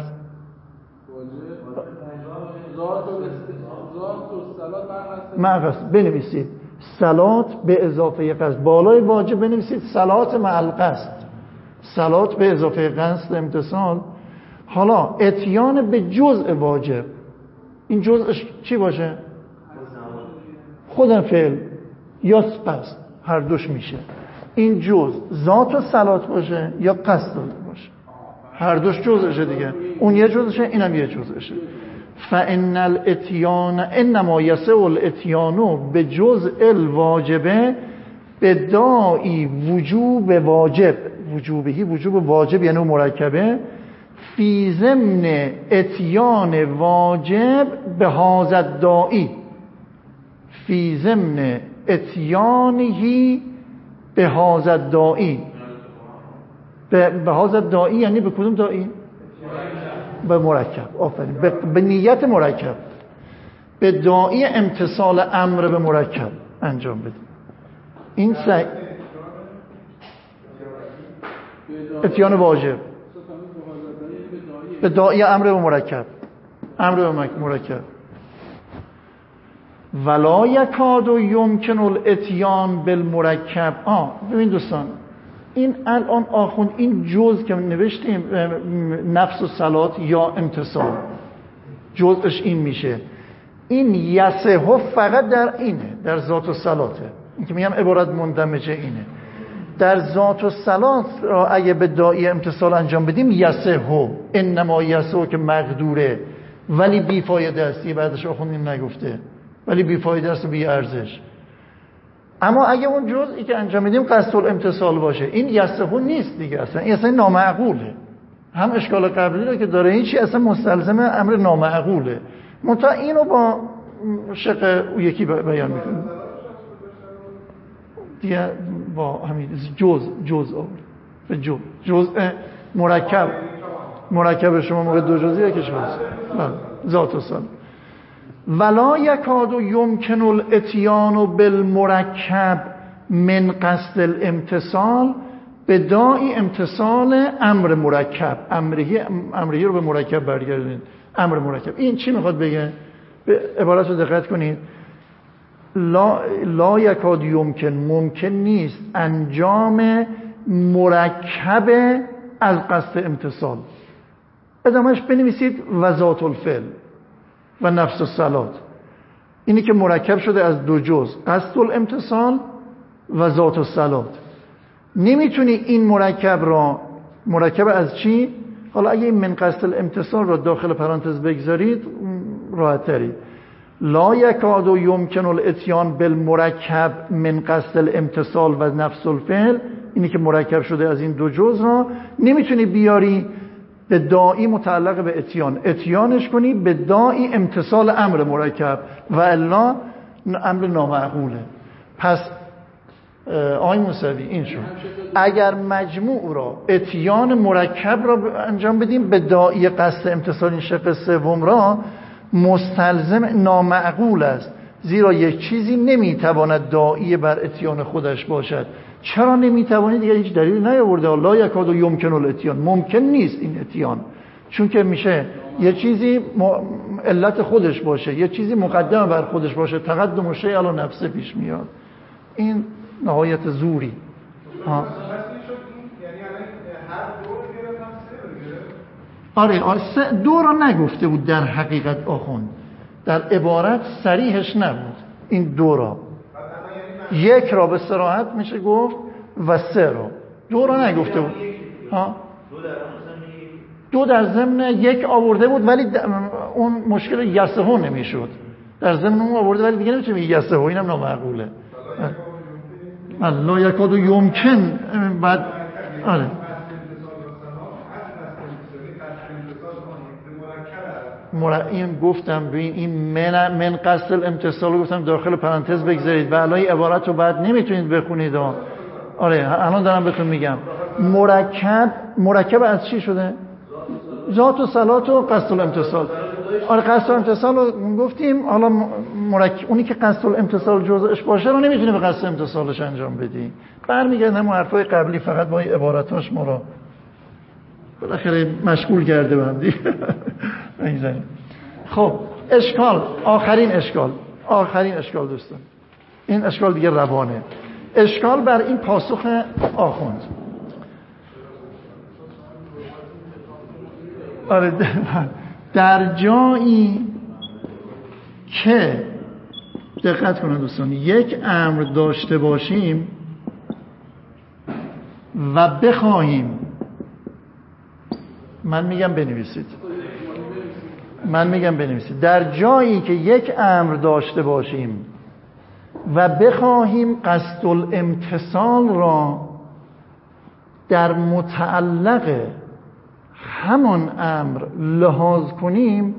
مع قصد. بنویسید صلات به اضافه قصد، بالای واجب بنویسید صلات مع القصد، صلات به اضافه قصد امتصال. حالا اتیان به جزء واجب، این جزءش چی باشه؟ خود فعل یا قصد، هر دوش میشه. این جزء ذات و صلات باشه یا قصد باشه، هر دوش جزءشه دیگه. اون یه جزءشه، اینم یه جزءشه. فان الاتیان انما یصح الاتیان به جزء الواجبه بداعی وجوب واجب، وجوبهی وجوب واجب یعنی مرکبه، فی ضمن اتیان واجب به هذا الداعی، فی ضمن اتیانهی به هذا الداعی. به هذا الداعی یعنی به کدوم داعی؟ به مرکب. آفرین. به, به نیت مرکب، به داعی امتصال امر به مرکب انجام بده. این سعی اتیان واجب به داعی امر به مرکب، امر به مرکب. ولا یکاد یمکن الاتیان بالمرکب. آه ببین دوستان، این الان آخوند این جزء که نوشتیم نفس و صلات یا امتصال، جزءش این میشه. این یصح فقط در اینه، در ذات و صلاته. این که میگم عبارت مندمجه اینه. در ذات و صلات را اگه به داعی امتصال انجام بدیم یصح، انما یصح که مقدوره ولی بی فایده است. یه بعدش آخوندیم نگفته ولی بی فایده است و بی ارزش. اما اگه اون جزئی که انجام میدیم قصد الامتصال باشه، این یصح نیست دیگه، اصلا این اصلا نامعقوله. هم اشکال قبلی رو که داره، این چی اصلا مستلزم امر نامعقوله. منتها اینو با شق او یکی بیان میکنه دیگه، با همین جز جز آورد به جز جز مرکب، مرکب شما موقع دو جزئیه که شما ذات و صلات. ولا یکاد یمکن الاتیان بالمرکب من قصد الامتصال به داعی امتصال امر مرکب. امری امری رو به مرکب برگردونید، امر مرکب. این چی میخواد بگه؟ به عبارت رو دقت کنید. لا, لا یکاد یمکن، ممکن نیست انجام مرکب از قصد امتصال. ادامهش بنویسید و ذات الفعل و نفس الصلات. اینی که مرکب شده از دو جز، قصد الامتصال و ذات الصلات. نمیتونی این مرکب را، مرکب از چی؟ حالا اگه این من قصد الامتصال را داخل پرانتز بگذارید راحت تری. لا یکاد و یمکن الاتیان بالمرکب من قصد الامتصال و نفس الفعل، اینی که مرکب شده از این دو جز را نمیتونی بیاری به داعی متعلق به اتیان، اتیانش کنی به داعی امتصال امر مرکب و الا امر نامعقوله. پس آقای موسوی این شد، اگر مجموع را اتیان مرکب را انجام بدیم به داعی قصد امتصال این شق سوم را، مستلزم نامعقول است، زیرا یک چیزی نمیتواند داعی بر اتیان خودش باشد. چرا نمیتوانید؟ دیگه هیچ دلیلی نیاورده. لا یکاد و یمکن الاتیان، ممکن نیست این اتیان، چون که میشه یه چیزی علت خودش باشه، یه چیزی مقدم بر خودش باشه، تقدم شیء علی نفسه پیش میاد. این نهایت زوری. ها آره آره دو را نگفته بود در حقیقت آخوند، در عبارت صریحش نبود این دو را. یک را به صراحت میشه گفت و سه را، دو را نگفته بود. ها دو در ضمن یک آورده بود، ولی اون مشکل یسهو نمیشد. در ضمن اون آورده ولی دیگه نمیشه میگه یسهو، اینم نامعقوله. لا یکاد و یمکن بعد آره این گفتم ببین این من من قصد الامتصال گفتم داخل پرانتز بگذارید و الان عبارت رو بعد نمیتونید بخونید. آره الان دارم بهتون میگم مرکب مرکب از چی شده؟ ذات و صلات و قصد الامتصال. آره قصد الامتصال رو گفتیم. حالا مرکب اونی که قصد الامتصال جزءش باشه رو نمیتونی به قصد امتصالش انجام بدی. برمیگردن همون حرفای قبلی، فقط با عباراتاش ما رو بالاخره مشغول کرده به هم دیگه. خب اشکال، آخرین اشکال آخرین اشکال دوستان، این اشکال دیگه روانه. اشکال بر این پاسخ آخوند. آره در جایی که دقت کنید دوستان، یک امر داشته باشیم و بخواهیم، من میگم بنویسید من میگم بنویسید در جایی که یک امر داشته باشیم و بخواهیم قصد الامتصال را در متعلق همان امر لحاظ کنیم،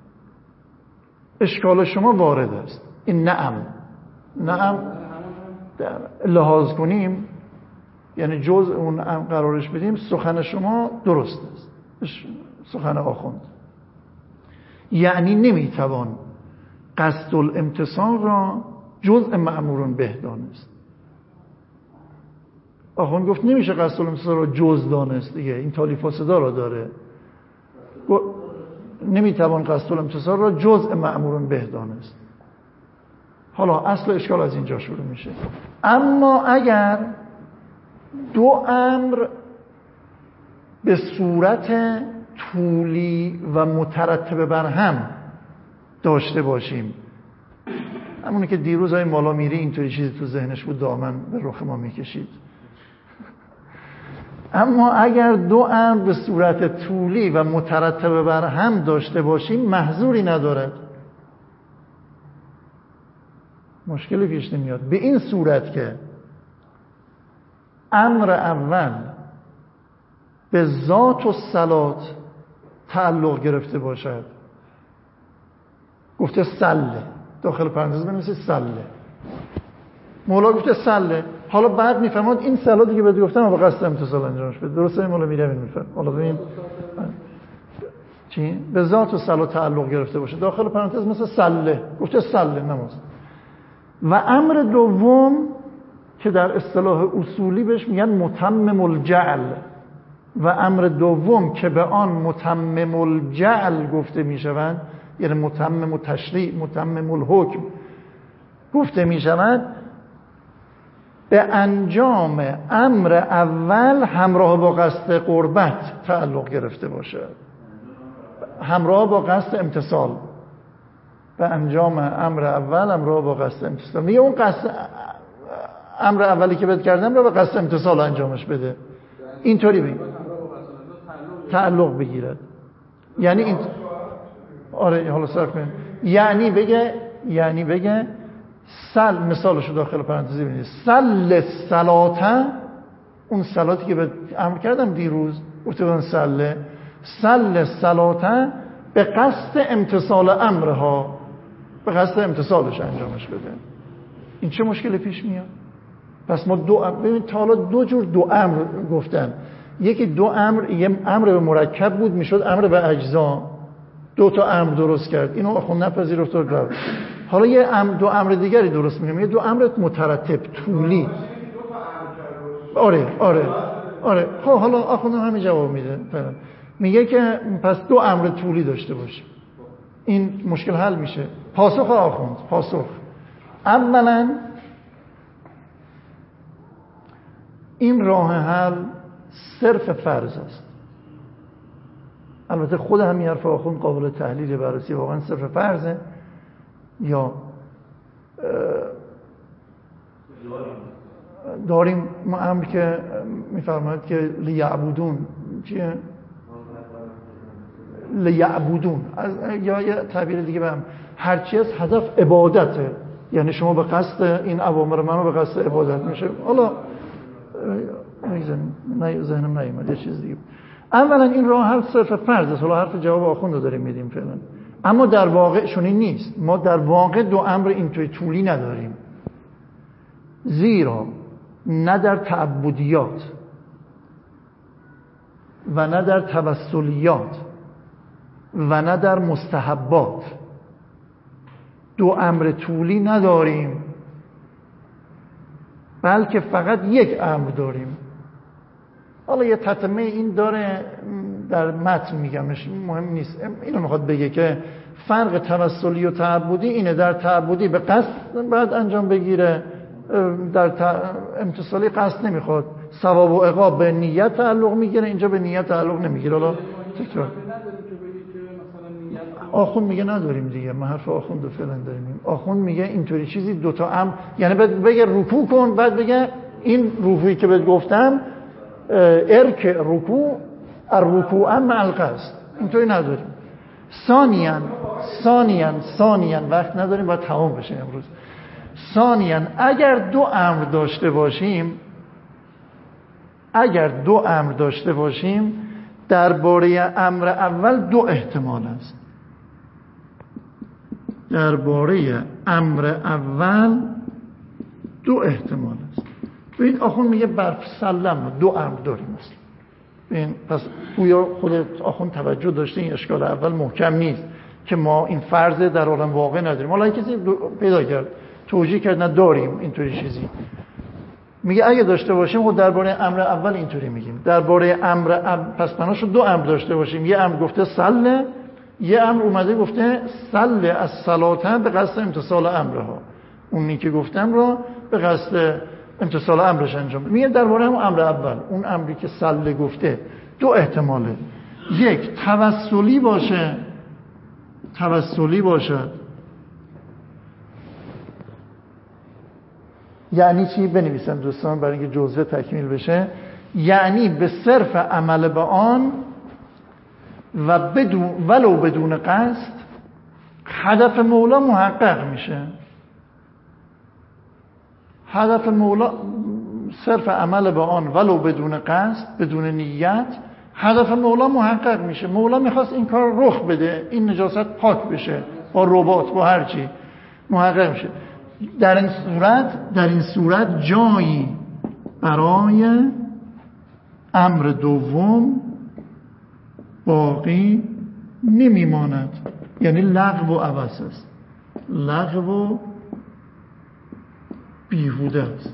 اشکال شما وارد است. این نعم نعم در لحاظ کنیم یعنی جز اون امر قرارش بدیم، سخن شما درست است، سخن آخوند. یعنی نمیتوان قصد الامتصال را جزء مأمورون به دانست. آخوند گفت نمیشه قصد الامتصال را جز دانست دیگه، این تالیف و صدا را داره. نمیتوان قصد الامتصال را جزء مأمورون به دانست. حالا اصل اشکال از اینجا شروع میشه. اما اگر دو امر به صورت طولی و مترتب بر هم داشته باشیم، همونی که دیروز های مالا میری اینطوری چیزی تو ذهنش بود دامن به رخ ما میکشید. اما اگر دو امر به صورت طولی و مترتب بر هم داشته باشیم محظوری ندارد، مشکلی پیش نمیاد. به این صورت که امر اول به ذات و صلات تعلق گرفته باشد. گفته سله، داخل پرانتز بنویسید سله. مولا گفته سله. حالا بعد میفهمید این سلا دیگه بهت گفتم با قصد امتصال انجامش بده. درسته مولا میره میفهم. حالا ببین چی؟ به ذات و صلات تعلق گرفته باشه. داخل پرانتز مثل سله. گفته سله نماز. و امر دوم که در اصطلاح اصولی بهش میگن متمم الجعل، و امر دوم که به آن متمم الجعل گفته میشوند، یعنی متمم التشریع، متمم الحکم، گفته می شود به انجام امر اول همراه با قصد قربت تعلق گرفته باشد، همراه با قصد امتثال. به انجام امر اول همراه با قصد امتثال، میگه اون قصد امر اولی که بهت کردم رو به قصد امتثال انجامش بده، اینطوری بگیر تعلق بگیرد. یعنی این آره حالا صرف کنیم، یعنی بگه یعنی بگه سل، مثالشو داخل پرانتزی ببینید، سل صلاته، اون صلاتی که به امر کردم دیروز گفتم سله، سل صلاته به قصد امتثال امرها، به قصد امتثالش انجامش بده. این چه مشکلی پیش میاد؟ پس ما دو امر، ببین تا حالا دو جور دو امر گفتن، یکی دو امر، یه امر به مرکب بود میشد امر به اجزا، دو تا امر درست کرد، اینو آخوند نپذیرفت و رفت. حالا یه امر دو امر دیگری درست میگم، یه دو امر مترتب طولی. آره آره آره خب حالا آخوند همین جواب میده فعلا. میگه که پس دو امر طولی داشته باشیم، این مشکل حل میشه. پاسخ آخوند، پاسخ اولا این راه حل صرف فرض است. البته خود همین حرف آخوند قابل تحلیل بررسی، واقعا صرف فرضه یا داریم ما امر که میفرماید که لیعبودون چیه؟ لیعبودون، یا یه تعبیر دیگه بهم هرچی از هدف عبادته، یعنی شما به قصد این اوامر منو به قصد عبادت میشه. حالا نه ذهنم نیومد یه چیز دیگه. اولا این راه حل صرف فرض است، حالا حرف جواب آخوند رو داریم میدیم فعلا، اما در واقع شونی نیست. ما در واقع دو امر اینطوری طولی نداریم، زیرا نه در تعبدیات و نه در توسلیات و نه در مستحبات دو امر طولی نداریم، بلکه فقط یک امر داریم. حالا یه تتمه این داره در متن میگمش، مهم نیست. اینو میخواد بگه که فرق توسلی و تعبدی اینه، در تعبدی به قصد باید انجام بگیره، در امتثالی قصد نمیخواد، ثواب و عقاب به نیت تعلق میگیره، اینجا به نیت تعلق نمیگیره. حالا تکرار آخوند میگه نداریم دیگه، ما حرف آخوند رو فعلا داریم. آخوند میگه اینطوری چیزی دوتا امر، یعنی بگه رکوع کن، بعد بگه این رکوعی که بهت گفتم ارک رکوع الرکوع مع القصد، اینطوری نداریم. ثانیاً ثانیاً ثانیاً وقت نداریم، باید تمام بشه امروز. ثانیاً اگر دو امر داشته باشیم اگر دو امر داشته باشیم درباره امر اول دو احتمال است. درباره امر اول دو احتمال است. ببین آخوند میگه بر سلم دو امر داریم است. ببین پس گویا خودت آخوند توجه داشته این اشکال اول محکم نیست که ما این فرض در عالم واقع نداریم. حالا کسی پیدا کرد توجیه کرد نداریم اینطوری چیزی، میگه اگه داشته باشیم خود درباره امر اول اینطوری میگیم. درباره امر اب... پس بناش دو امر داشته باشیم، یه امر گفته سله، یه امر اومده گفته سله از صلاته به قصد امتثال امرها، اونی که گفتم رو به قصد امتثال امرش انجام میگه. درباره هم امر اول، اون امری که سله گفته دو احتماله، یک توسلی باشه توسلی باشد. یعنی چی؟ بنویسم دوستان برای اینکه جزوه تکمیل بشه. یعنی به صرف عمل به آن و بدون ولو بدون قصد هدف مولا محقق میشه. هدف مولا صرف عمل به آن ولو بدون قصد، بدون نیت، هدف مولا محقق میشه. مولا میخواست این کار رخ بده، این نجاست پاک بشه، با رباط با هر چی محقق میشه. در این صورت در این صورت جایی برای امر دوم باقی نمیماند، یعنی لغو و عبث است، لغو و بیهوده است.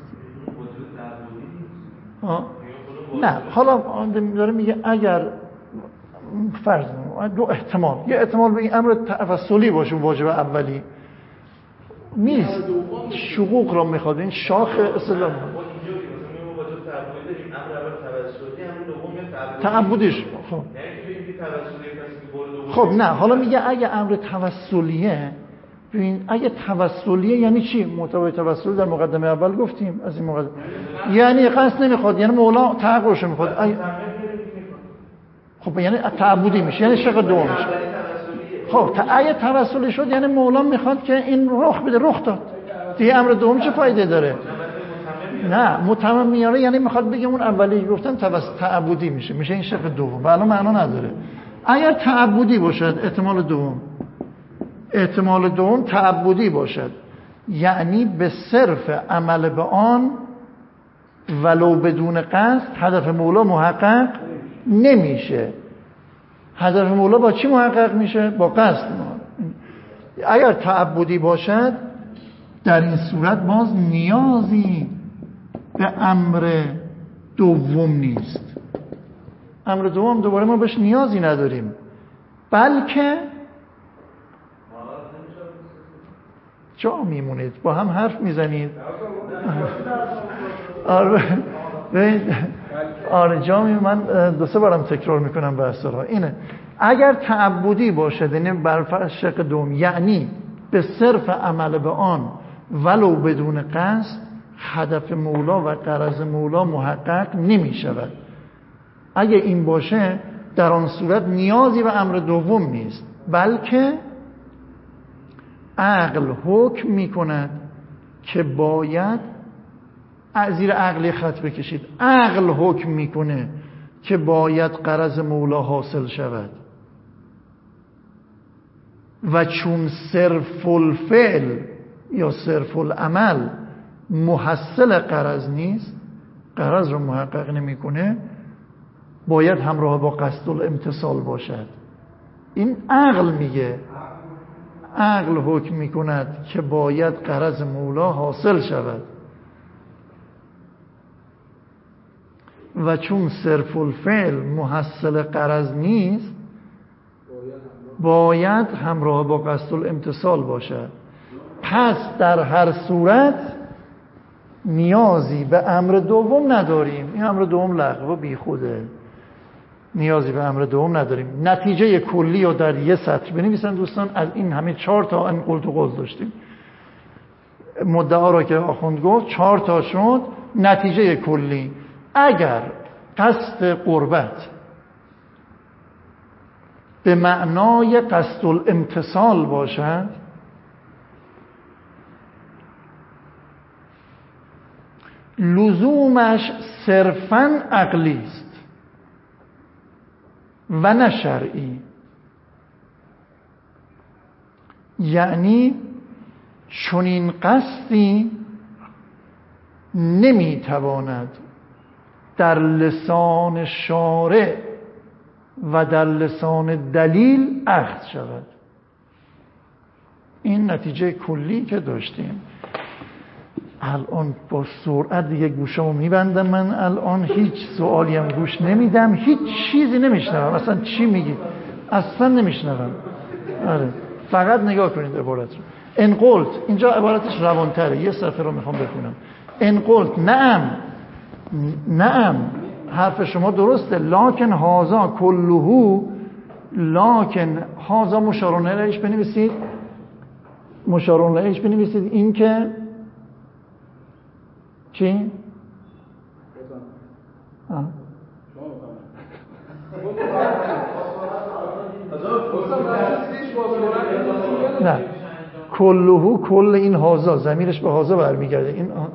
ها؟ نه حالا داره میگه اگر فرض دو احتمال، یه احتمال به این امر توسلی باشه واجب اولی نیست، شقوق را میخواد. این شاخ اصلا تعبدیش. خب خب نه، حالا میگه اگه امر توسلیه، ببین اگه توسلیه یعنی چی؟ محتوای توسلی در مقدمه اول گفتیم از این مقدمه، یعنی قصد نمیخواد، یعنی مولا تحققش میخواد. اگه... خب یعنی تعبدی میشه، یعنی شق دوم میشه. خب اگه توسلی شد یعنی مولا میخواد که این رخ بده، رخ داد دیگه. امر دوم چه فایده داره؟ نه متمم میاره، یعنی میخواد بگه اون اولی گفتن توسل تعبدی میشه، میشه این شق دوم، ولی معنا نداره. اگر تعبدی باشد احتمال دوم، احتمال دوم تعبدی باشد یعنی به صرف عمل به آن ولو بدون قصد هدف مولا محقق نمیشه. هدف مولا با چی محقق میشه؟ با قصد. اگر تعبدی باشد در این صورت باز نیازی به امر دوم نیست. امر دوم دوباره ما بهش نیازی نداریم، بلکه جا میمونید با هم حرف میزنید. آره آره جا می من دو سه بارم تکرار میکنم بحث را اینه. اگر تعبدی باشد یعنی بر شق دوم، یعنی به صرف عمل به آن ولو بدون قصد هدف مولا و غرض مولا محقق نمی شود. اگه این باشه در آن صورت نیازی به امر دوم نیست، بلکه عقل حکم می کند که باید، زیر عقلی خط بکشید، عقل حکم می کنه که باید غرض مولا حاصل شود و چون صرف الفعل یا صرف العمل محصل غرض نیست، غرض رو محقق نمیکنه، باید همراه با قصد الامتثال باشد. این عقل میگه، عقل حکم میکند که باید غرض مولا حاصل شود و چون صرف الفعل محصل غرض نیست باید همراه با قصد الامتثال باشد. پس در هر صورت نیازی به امر دوم نداریم. این امر دوم لغو و بیخوده، نیازی به امر دوم نداریم. نتیجه کلی رو در یه سطر بنویسن دوستان. از این همه چهار تا ان قلت و قول داشتیم، مدعا را که آخوند گفت چهار تا شد. نتیجه کلی اگر قصد قربت به معنای قصد الامتثال باشد، لزومش صرفاً عقلی است و نه شرعی. یعنی چنین قصدی نمیتواند در لسان شارع و در لسان دلیل اخذ شود. این نتیجه کلی که داشتیم. الان با سرعت دیگه گوشمو میبندم. من الان هیچ سوالی هم گوش نمیدم، هیچ چیزی نمیشنوم. اصلا چی میگی اصلا نمیشنوم. آره فقط نگاه کنید عبارت رو. ان قلت، اینجا عبارتش روانتره، یه صفحه رو میخوام بخونم. ان قلت نعم نعم، حرف شما درسته، لکن هازا کلهو، لکن هازا مشارون الیهش بنویسید، مشارون الیهش بنویسید. این که چی؟ آه. نه کلهو، کل این هازا ضمیرش به هازا برمیگرده. این آه.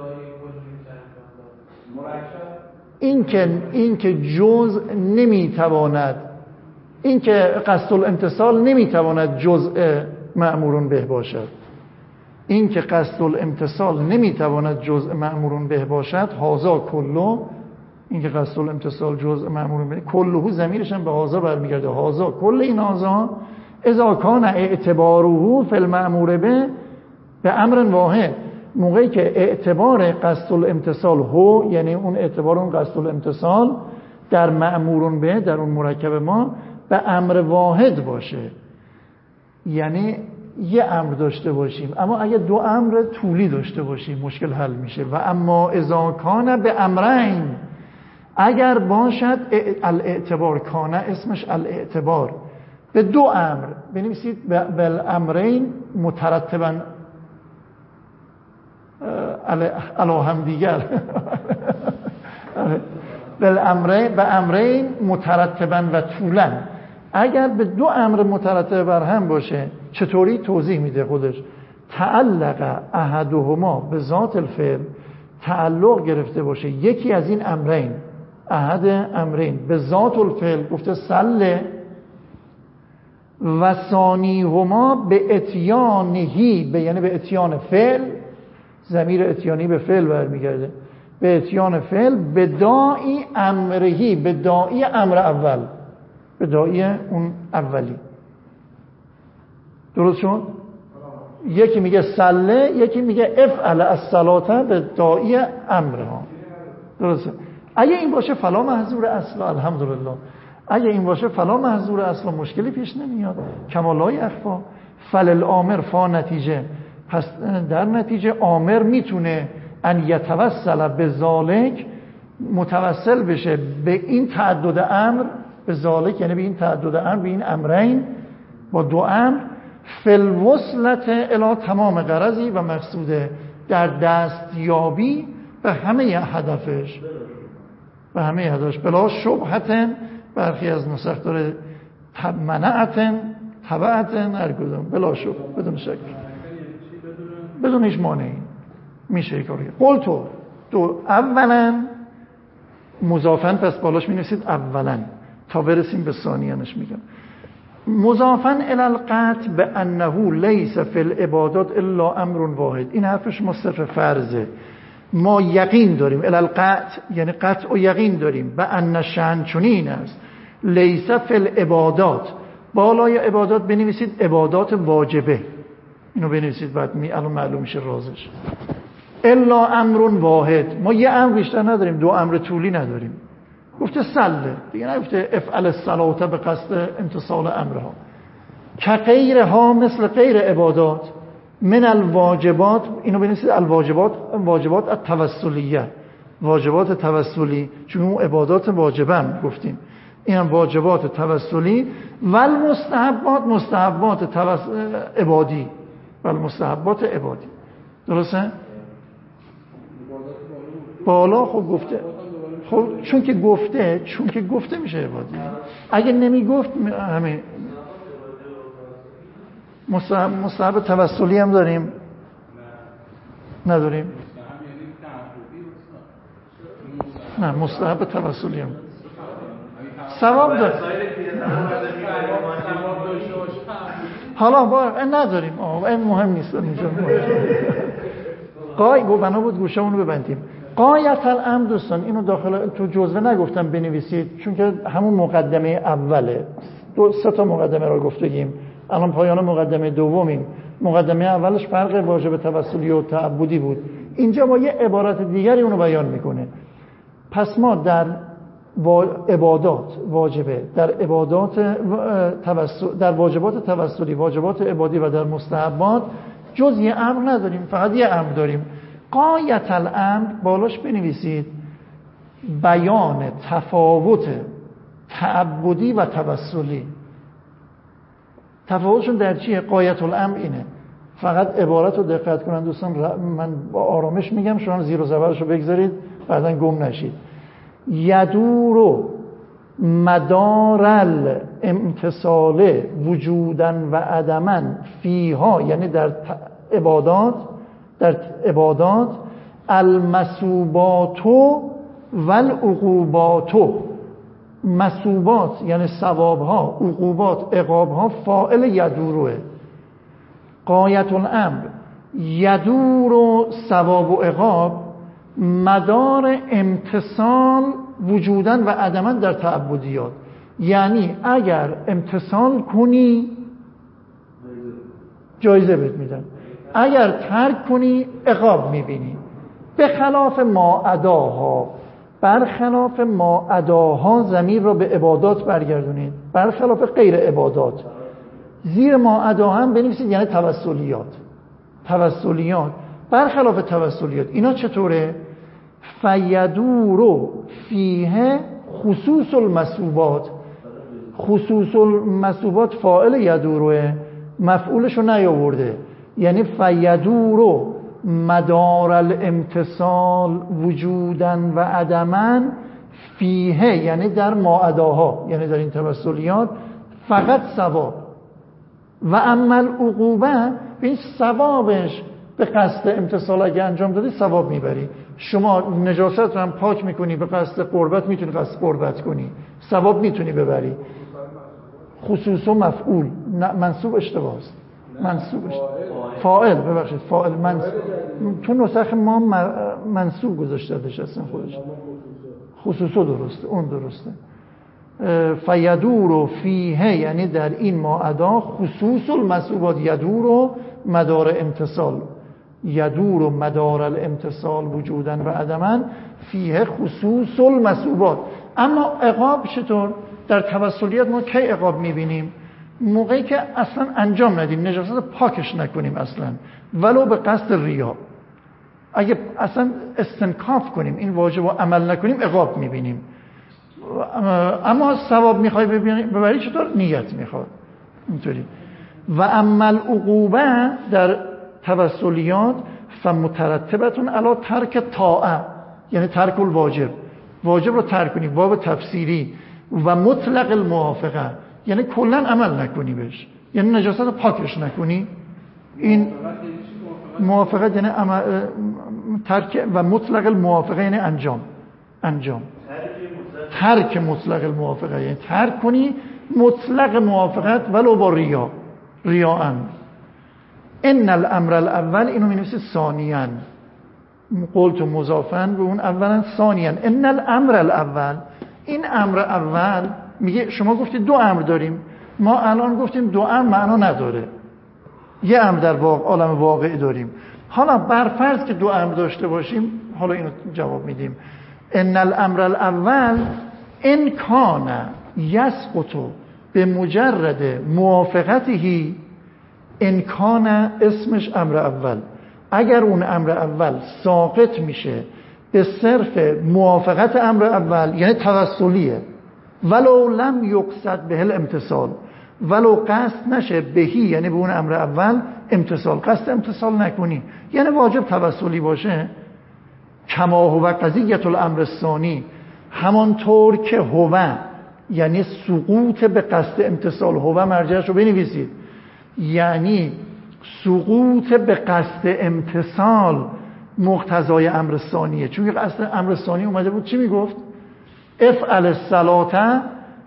این که این که جزء نمیتواند، این که قصد الامتثال نمیتواند جزء مأمورون به باشد، این که قصد الامتثال نمیتواند جزء مأمورون به باشد، هازا کلو، این که قصد الامتثال جزء مأمورون به، کلهو ضمیرش هم به هازا برمیگرده. هازا کل این هازا اذا کان اعتباره فی المأمور به به امر واحد، موقعی که اعتبار قصد الامتثال هو، یعنی اون اعتبار اون قصد الامتثال در مأمورون به، در اون مرکب ما به امر واحد باشه. یعنی یه امر داشته باشیم، اما اگه دو امر طولی داشته باشیم مشکل حل میشه. و اما اذا کان به امرین، اگر باشد الاعتبار، کان اسمش الاعتبار، به دو امر بنویسید، بالامرین مترتبا علی هم دیگر بالامرین، به امرین مترتبا و طولا، اگر به دو امر مترتب بر هم باشه. چطوری؟ توضیح میده خودش. تعلق احدهما به ذات الفعل، تعلق گرفته باشه یکی از این امرین، احد امرین به ذات الفعل، گفته سله، و ثانیهما به اتیانهی، به یعنی به اتیان فعل، ضمیر اتیانی به فعل برمیگرده، به اتیان فعل، به داعی امرهی، به داعی امر اول، به داعی اون اولی. درست شد؟ یکی میگه سله، یکی میگه افعل الصلاة، به داعی امرها. درسته؟ اگه این باشه فلا محظور اصلا، الحمدلله. اگه این باشه فلا محظور اصلا، مشکلی پیش نمیاد. کمالای اخفا فلل آمر فا نتیجه، پس در نتیجه آمر میتونه ان یتوسل به ذالک، متوسل بشه به این تعدد امر، به ذالک یعنی به این تعدد امر، به این امرین، با دو امر، فل وصلت الی تمام غرضی و مقصوده، در دستیابی به همه هدفش، به همه هدفش، بلا شبهتن، برخی از نسخ داره منعتن، تبعتن، هر کدوم بلا شبه، بدون شک، بدون هیچ مانعی میشه کاری. قول تو تو اولا مضافن، پس بالاش می نویسید اولا تا برسیم به ثانیانش. میگم مضافن الی القطع به انه لیس فی العبادات الا امر واحد. این حرفش ما صرف فرضه، ما یقین داریم الی القطع یعنی قطع و یقین داریم به ان شأن چنین است، لیس فی العبادات، بالای عبادات بنویسید عبادات واجبه، اینو بنویسید بعد می الان معلوم میشه رازش. الا امر واحد، ما یه امر بیشتر نداریم، دو امر طولی نداریم. گفته سله دیگه، نگفته افعل الصلاة به قصد امتصال امرها. که غیرها، مثل غیر عبادات، من الواجبات، اینو بنویسید الواجبات، واجبات التوسلیه، واجبات توسلی، چون اون عبادات واجبم گفتیم، این هم واجبات توسلی، و المستحبات، مستحبات توس... عبادی، و المستحبات عبادی. درسته؟ بالا خب گفته، خب چون که گفته، چون که گفته میشه عبادی. اگه نمی گفت همین مستحب, مستحب توسلی هم داریم؟ نداریم؟ نه مستحب توسلی هم ثواب داره. حالا با نداریم، آه این مهم نیست اینجا. قای گو بنا بود گوشمونو ببندیم. غایت الامر دوستان، اینو داخل تو جزوه نگفتم بنویسید، چون که همون مقدمه اوله، دو سه تا مقدمه رو گفتگیم، الان پایان مقدمه دومیم. مقدمه اولش فرق واجب توسلی و تعبدی بود، اینجا با یه عبارت دیگری اونو بیان میکنه. پس ما در عبادات واجبه، در عبادات توسل، در واجبات توسلی، واجبات عبادی و در مستحبات جز یه امر نداریم، فقط یه امر داریم. غایت الامر بالاش بنویسید بیان تفاوت تعبدی و توسلی. تفاوتشون در چیه؟ غایت الامر اینه. فقط عبارت رو دقت کنن دوستان، من با آرامش میگم، شما زیر و زبرش رو بگذارید بعداً گم نشید. یدورو مدار الامتصال وجودن و عدمن فیها، یعنی در عبادات، در عبادات المثوبات و العقوبات، مثوبات یعنی ثوابها، عقوبات عقابها، فاعل یدوروه. غایت الامر یدور ثواب و عقاب مدار امتصال وجودن و عدمن در تعبدیات، یعنی اگر امتصال کنی جایزه بهت میدن، اگر ترک کنی عقاب میبینی. به خلاف ما اداها، برخلاف ما اداها ضمیر را به عبادات برگردونید، برخلاف غیر عبادات زیر ما ادا هم بنویسید یعنی توسلیات. توسلیات برخلاف توسلیات اینا چطوره؟ فیدورو فیه خصوص المثوبات. خصوص المثوبات فاعل یدوروه، مفعولشو نیاورده، یعنی فیدورو مدار الامتصال وجودن و عدمن فیه، یعنی در ماعداها، یعنی در این توسلیات فقط ثواب. و اما العقوبه، این ثوابش به قصد امتصال اگه انجام دادی ثواب میبری. شما نجاست رو هم پاک میکنی به قصد قربت، میتونی قصد قربت کنی، ثواب میتونی ببری. خصوص و مفعول منصوب اشتباه است. منصوب فاعل، ببخشید فاعل منصوب. تو نسخ ما منصوب گذاشته داشت اصلا خودش. خصوصو درسته، اون درسته. فیدور فیه یعنی در این ماعدا خصوص المثوبات، یدور مدار امتصال، یدور مدار الامتصال وجودن و عدمن فیه خصوص المثوبات. اما عقاب چطور؟ در توسلیات ما کی عقاب میبینیم؟ موقعی که اصلا انجام ندیم، نجاست پاکش نکنیم اصلا، ولو به قصد ریا. اگه اصلا استنکاف کنیم این واجب رو عمل نکنیم عقاب میبینیم. اما ثواب میخوای ببری چطور؟ نیت میخواد اینطوری. و اما العقوبه در توسلیات فمترتبتون علی ترک طاعه، یعنی ترک الواجب، واجب رو ترک کنی، باب تفسیری. و مطلق الموافقه یعنی کلا عمل نکنی بهش، یعنی نجاست رو پاکش نکنی. این موافقت یعنی ترک، و مطلق الموافقه یعنی انجام انجام ترک مطلق الموافقه یعنی ترک کنی مطلق موافقت ولو با ریا ریاء. ان الامر الاول، اینو می‌نویسید ثانیاً، قلت مضافاً به اون اولاً ثانیاً. ان الامر الاول، این امر اول میگه شما گفتید دو امر داریم، ما الان گفتیم دو امر معنا نداره، یه امر در واقع عالم واقعی داریم. حالا برفرض که دو امر داشته باشیم، حالا اینو جواب میدیم. ان الامر الاول ان کان یسقط به مجرد موافقته، ان کان اسمش امر اول، اگر اون امر اول ساقط میشه به صرف موافقت امر اول یعنی توسلیه، ولو لم یقصد به الامتصال، ولو قصد نشه بهی یعنی به اون امر اول امتصال، قصد امتصال نکنی، یعنی واجب توسلی باشه. کما هو قضیه الامر الثانی، همانطور که هو یعنی سقوط به قصد امتصال، هو مرجعش رو بنویسید، یعنی سقوط به قصد امتصال مقتضای امر ثانیه. چون که اصلا امر ثانی اومده بود چی میگفت؟ افعل الصلاه،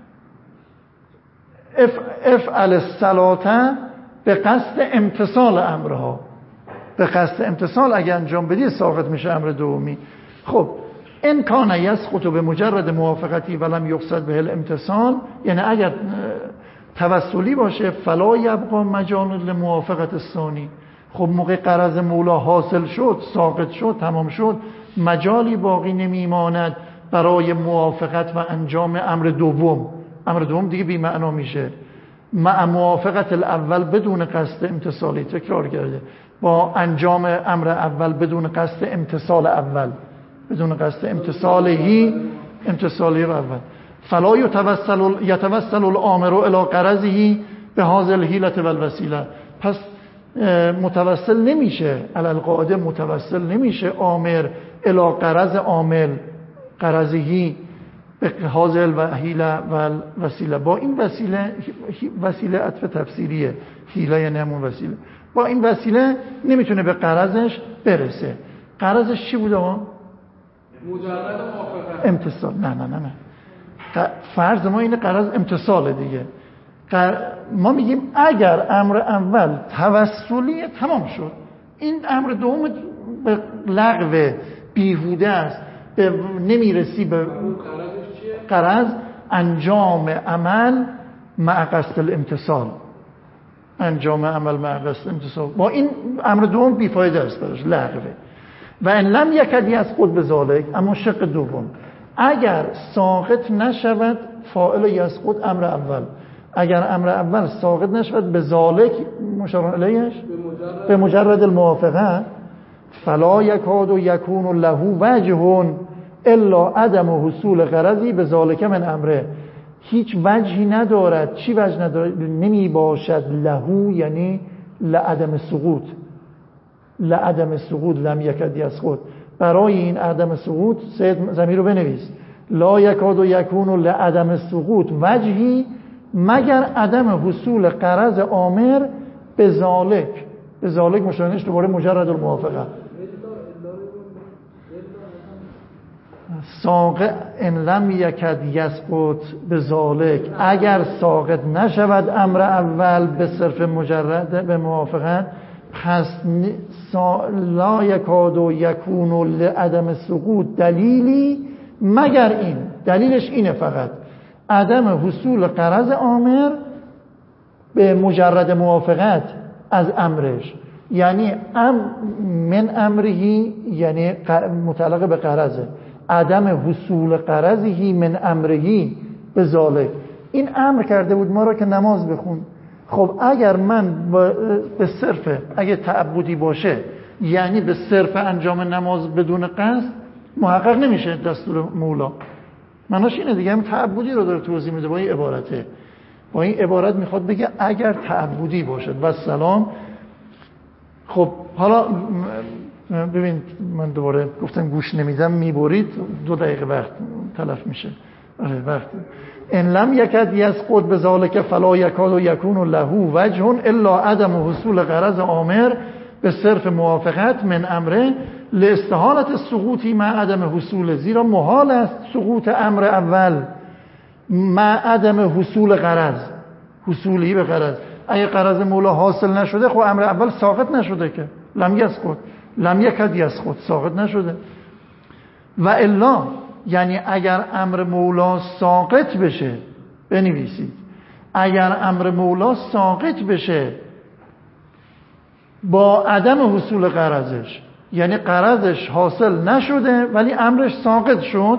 افعل الصلاه به قصد امتصال امرها، به قصد امتصال اگه انجام بدی ساقط میشه امر دومی. خب ان کان یسقط به مجرد موافقتی ولم یقصد به الامتصال، یعنی اگر توسلی باشه فلا یبقى مجال لموافقت الثانی. خب موقع غرض مولا حاصل شد، ساقط شد، تمام شد، مجالی باقی نمیماند برای موافقت و انجام امر دوم. امر دوم دیگه بی معنا میشه. مع موافقت الاول بدون قصد امتصالی، تکرار کرده، با انجام امر اول بدون قصد امتصال اول، بدون قصد امتصالهی امتصالی اول. فلا یتوسل یتوسل الامر الى غرضه به هذه الحیلة والوسیله. پس متوسل نمیشه، علی القاعده متوسل نمیشه امر الی غرض عامل، غرضهی به هذه الحیلة والوسیله. با این وسیله، وسیله عطف تفسیریه، حیله یعنی همون وسیله، با این وسیله نمیتونه به غرضش برسه. غرضش چی بود آقا؟ مجرد موافقت، امتصال. نه نه نه نه فرض ما اینه غرض امتصاله دیگه. ما میگیم اگر امر اول توسلی تمام شد، این امر دوم به لغو بیهوده است، به نمیرسی به غرض انجام عمل مع قصد الامتصال، انجام عمل مع قصد الامتصال. با این امر دوم بیفایده است براش، لغوه. و ان لم یکد یسقط بذالک، اما شق دوم اگر ساقط نشود فاعل یسقط امر اول، اگر امر اول ساقط نشود به ذالک مشار الیهش به مجرد الموافقه فلا یکاد و یکون له وجه الا عدم حصول غرضی به ذالک من امره. هیچ وجهی ندارد. چی وجه ندارد؟ نمی باشد له یعنی لعدم سقوط، لعدم سقوط لم یکد یسقط. برای این عدم سقوط سید ضمیر رو بنویس لا یکاد و یکون لعدم سقوط وجهی مگر عدم حصول غرض آمر به ذالک. به ذالک مشانش دوباره مجرد الموافقه. ساقط ان لم یکد یسقط به ذالک، اگر ساقط نشود امر اول به صرف مجرد به موافقت پس لا یکاد و یکون لعدم سقوط دلیلی مگر این. دلیلش اینه فقط عدم حصول غرض آمر به مجرد موافقت از امرش، یعنی ام من امرهی یعنی متعلق به غرضه، عدم حصول غرضهی من امرهی به ذالک. این امر کرده بود ما را که نماز بخون. خب اگر من به صرف اگه تعبدی باشه یعنی به صرف انجام نماز بدون قصد محقق نمیشه دستور مولا. معناش اینه دیگه، هم تعبدی رو داره توضیح میده با این عبارته. با این عبارت میخواد بگه اگر تعبدی باشد و سلام. خب حالا ببین من دوباره گفتم گوش نمیدم میبرید دو دقیقه وقت تلف میشه. آره وقت ان لم یکد یسقط به ذالک فلا یکاد و یکون له وجه الا عدم حصول غرض آمر به صرف موافقت من امره لاستحالت سقوطی مع عدم حصول، زیرا محال است سقوط امر اول مع عدم حصول غرض، حصولی به غرض. اگه غرض مولا حاصل نشده خب امر اول ساقط نشده که لم یسقط، لم یکد یسقط ساقط نشده. و الا یعنی اگر امر مولا ساقط بشه، بنویسید اگر امر مولا ساقط بشه با عدم حصول غرضش، یعنی غرضش حاصل نشده ولی امرش ساقط شد،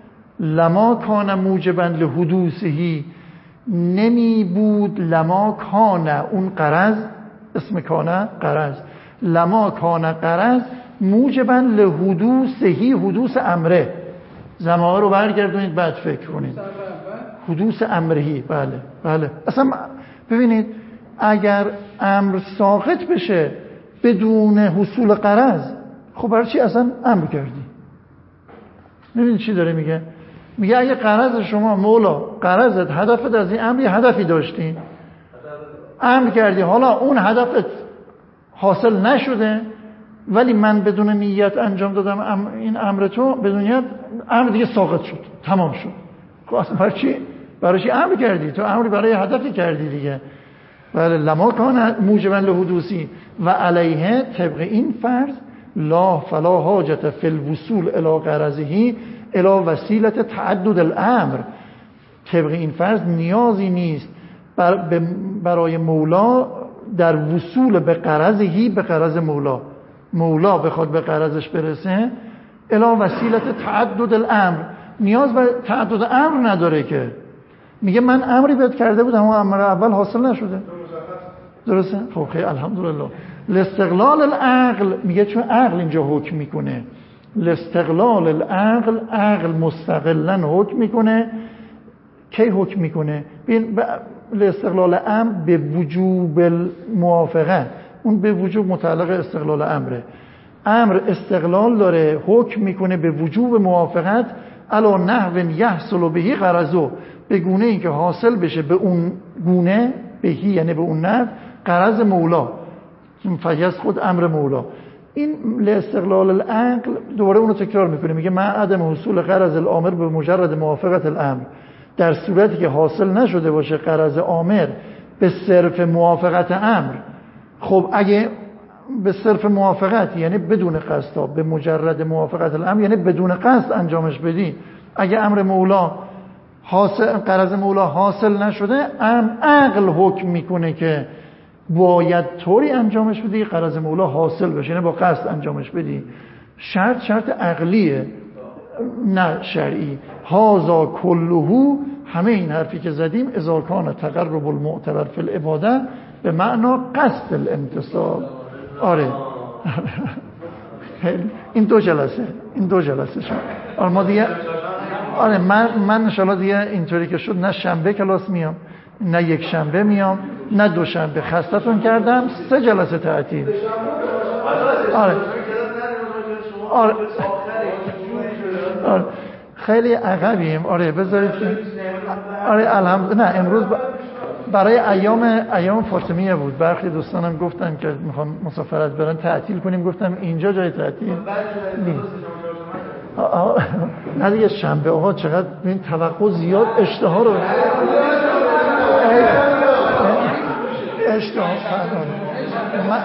لما کان موجبا لحدوثهی، نمی بود لما کان اون غرض، اسم کان غرض، لما کان غرض موجبا لحدوثهی، حدوث امره. زمان رو برگردونید بعد فکر کنید. حدوث امرهی. بله بله. اصلا ببینید اگر امر ساقط بشه بدون حصول غرض خب برای چی اصلا امر کردی؟ ببینید چی داره میگه. میگه اگه غرض شما مولا غرضت هدفت از این امر هدفی داشتین امر کردی، حالا اون هدفت حاصل نشده ولی من بدون نیت انجام دادم ام این امر تو، بدون نیت امر دیگه ساقط شد، تمام شد. خب اصلا برای چی؟ برای چی امر کردی؟ تو امری برای هدفی کردی دیگه. بله لما کان موجبا لحدوثی و علیه طبق این فرض لا فلا حاجت فی الوصول الی غرضه الی وسیله تعدد الامر. طبق این فرض نیازی نیست بر برای مولا در وصول به غرضهی، به غرض مولا، مولا بخواد به غرضش برسه الی وسیله تعدد الامر، نیاز به تعدد امر نداره که. میگه من امری بهت کرده بودم اما امر اول حاصل نشده. درسته؟ خب خیلی الحمدلله. لاستقلال العقل، میگه چون عقل اینجا حکم میکنه، لاستقلال العقل، عقل مستقلا حکم میکنه. کی حکم میکنه؟ ببین لاستقلال امر به وجوب الموافقه، اون به وجوب متعلق استقلال امره. امر استقلال داره، حکم میکنه به وجوب موافقت علی نحو یحصل بهی غرضه، به گونه ای که حاصل بشه به اون گونه، بهی یعنی به اون نحو، غرض مولا، فیض خود امر مولا. این لاستقلال العقل دوباره اونو تکرار میکنه، میگه مع عدم حصول غرض الامر به مجرد موافقت الامر، در صورتی که حاصل نشده باشه غرض امر به صرف موافقت امر. خب اگه به صرف موافقت یعنی بدون قصد، به مجرد موافقت الامر یعنی بدون قصد انجامش بدی، اگه امر مولا حاصل، غرض مولا حاصل نشده، ام عقل حکم میکنه که باید طوری انجامش بدی غرض مولا حاصل بشه، یعنی با قصد انجامش بدی. شرط شرط عقلیه نه شرعی. هازا کلهو همه این حرفی که زدیم اذا کان تقرب المعتبر فی العباده به معنا قصد الامتصال. آره این دو جلسه این دو جلسه شد. آره ما دیگه آره من من ان شاء الله دیگه اینطوری که شد نه شنبه کلاس میام نه یک شنبه میام نه دو شنبه. خستتون کردم. سه جلسه تعطیل. آره آره آره خیلی عقبیم. آره بذارید که آره الحمدلله. نه امروز برای ایام ایام فاطمیه بود. برخی دوستانم گفتن که میخوام مسافرت برن تعطیل کنیم. گفتم اینجا جای تعطیل نیست. نه دیگه شنبه آقا چقدر این توقع زیاد اشتها رو اشتها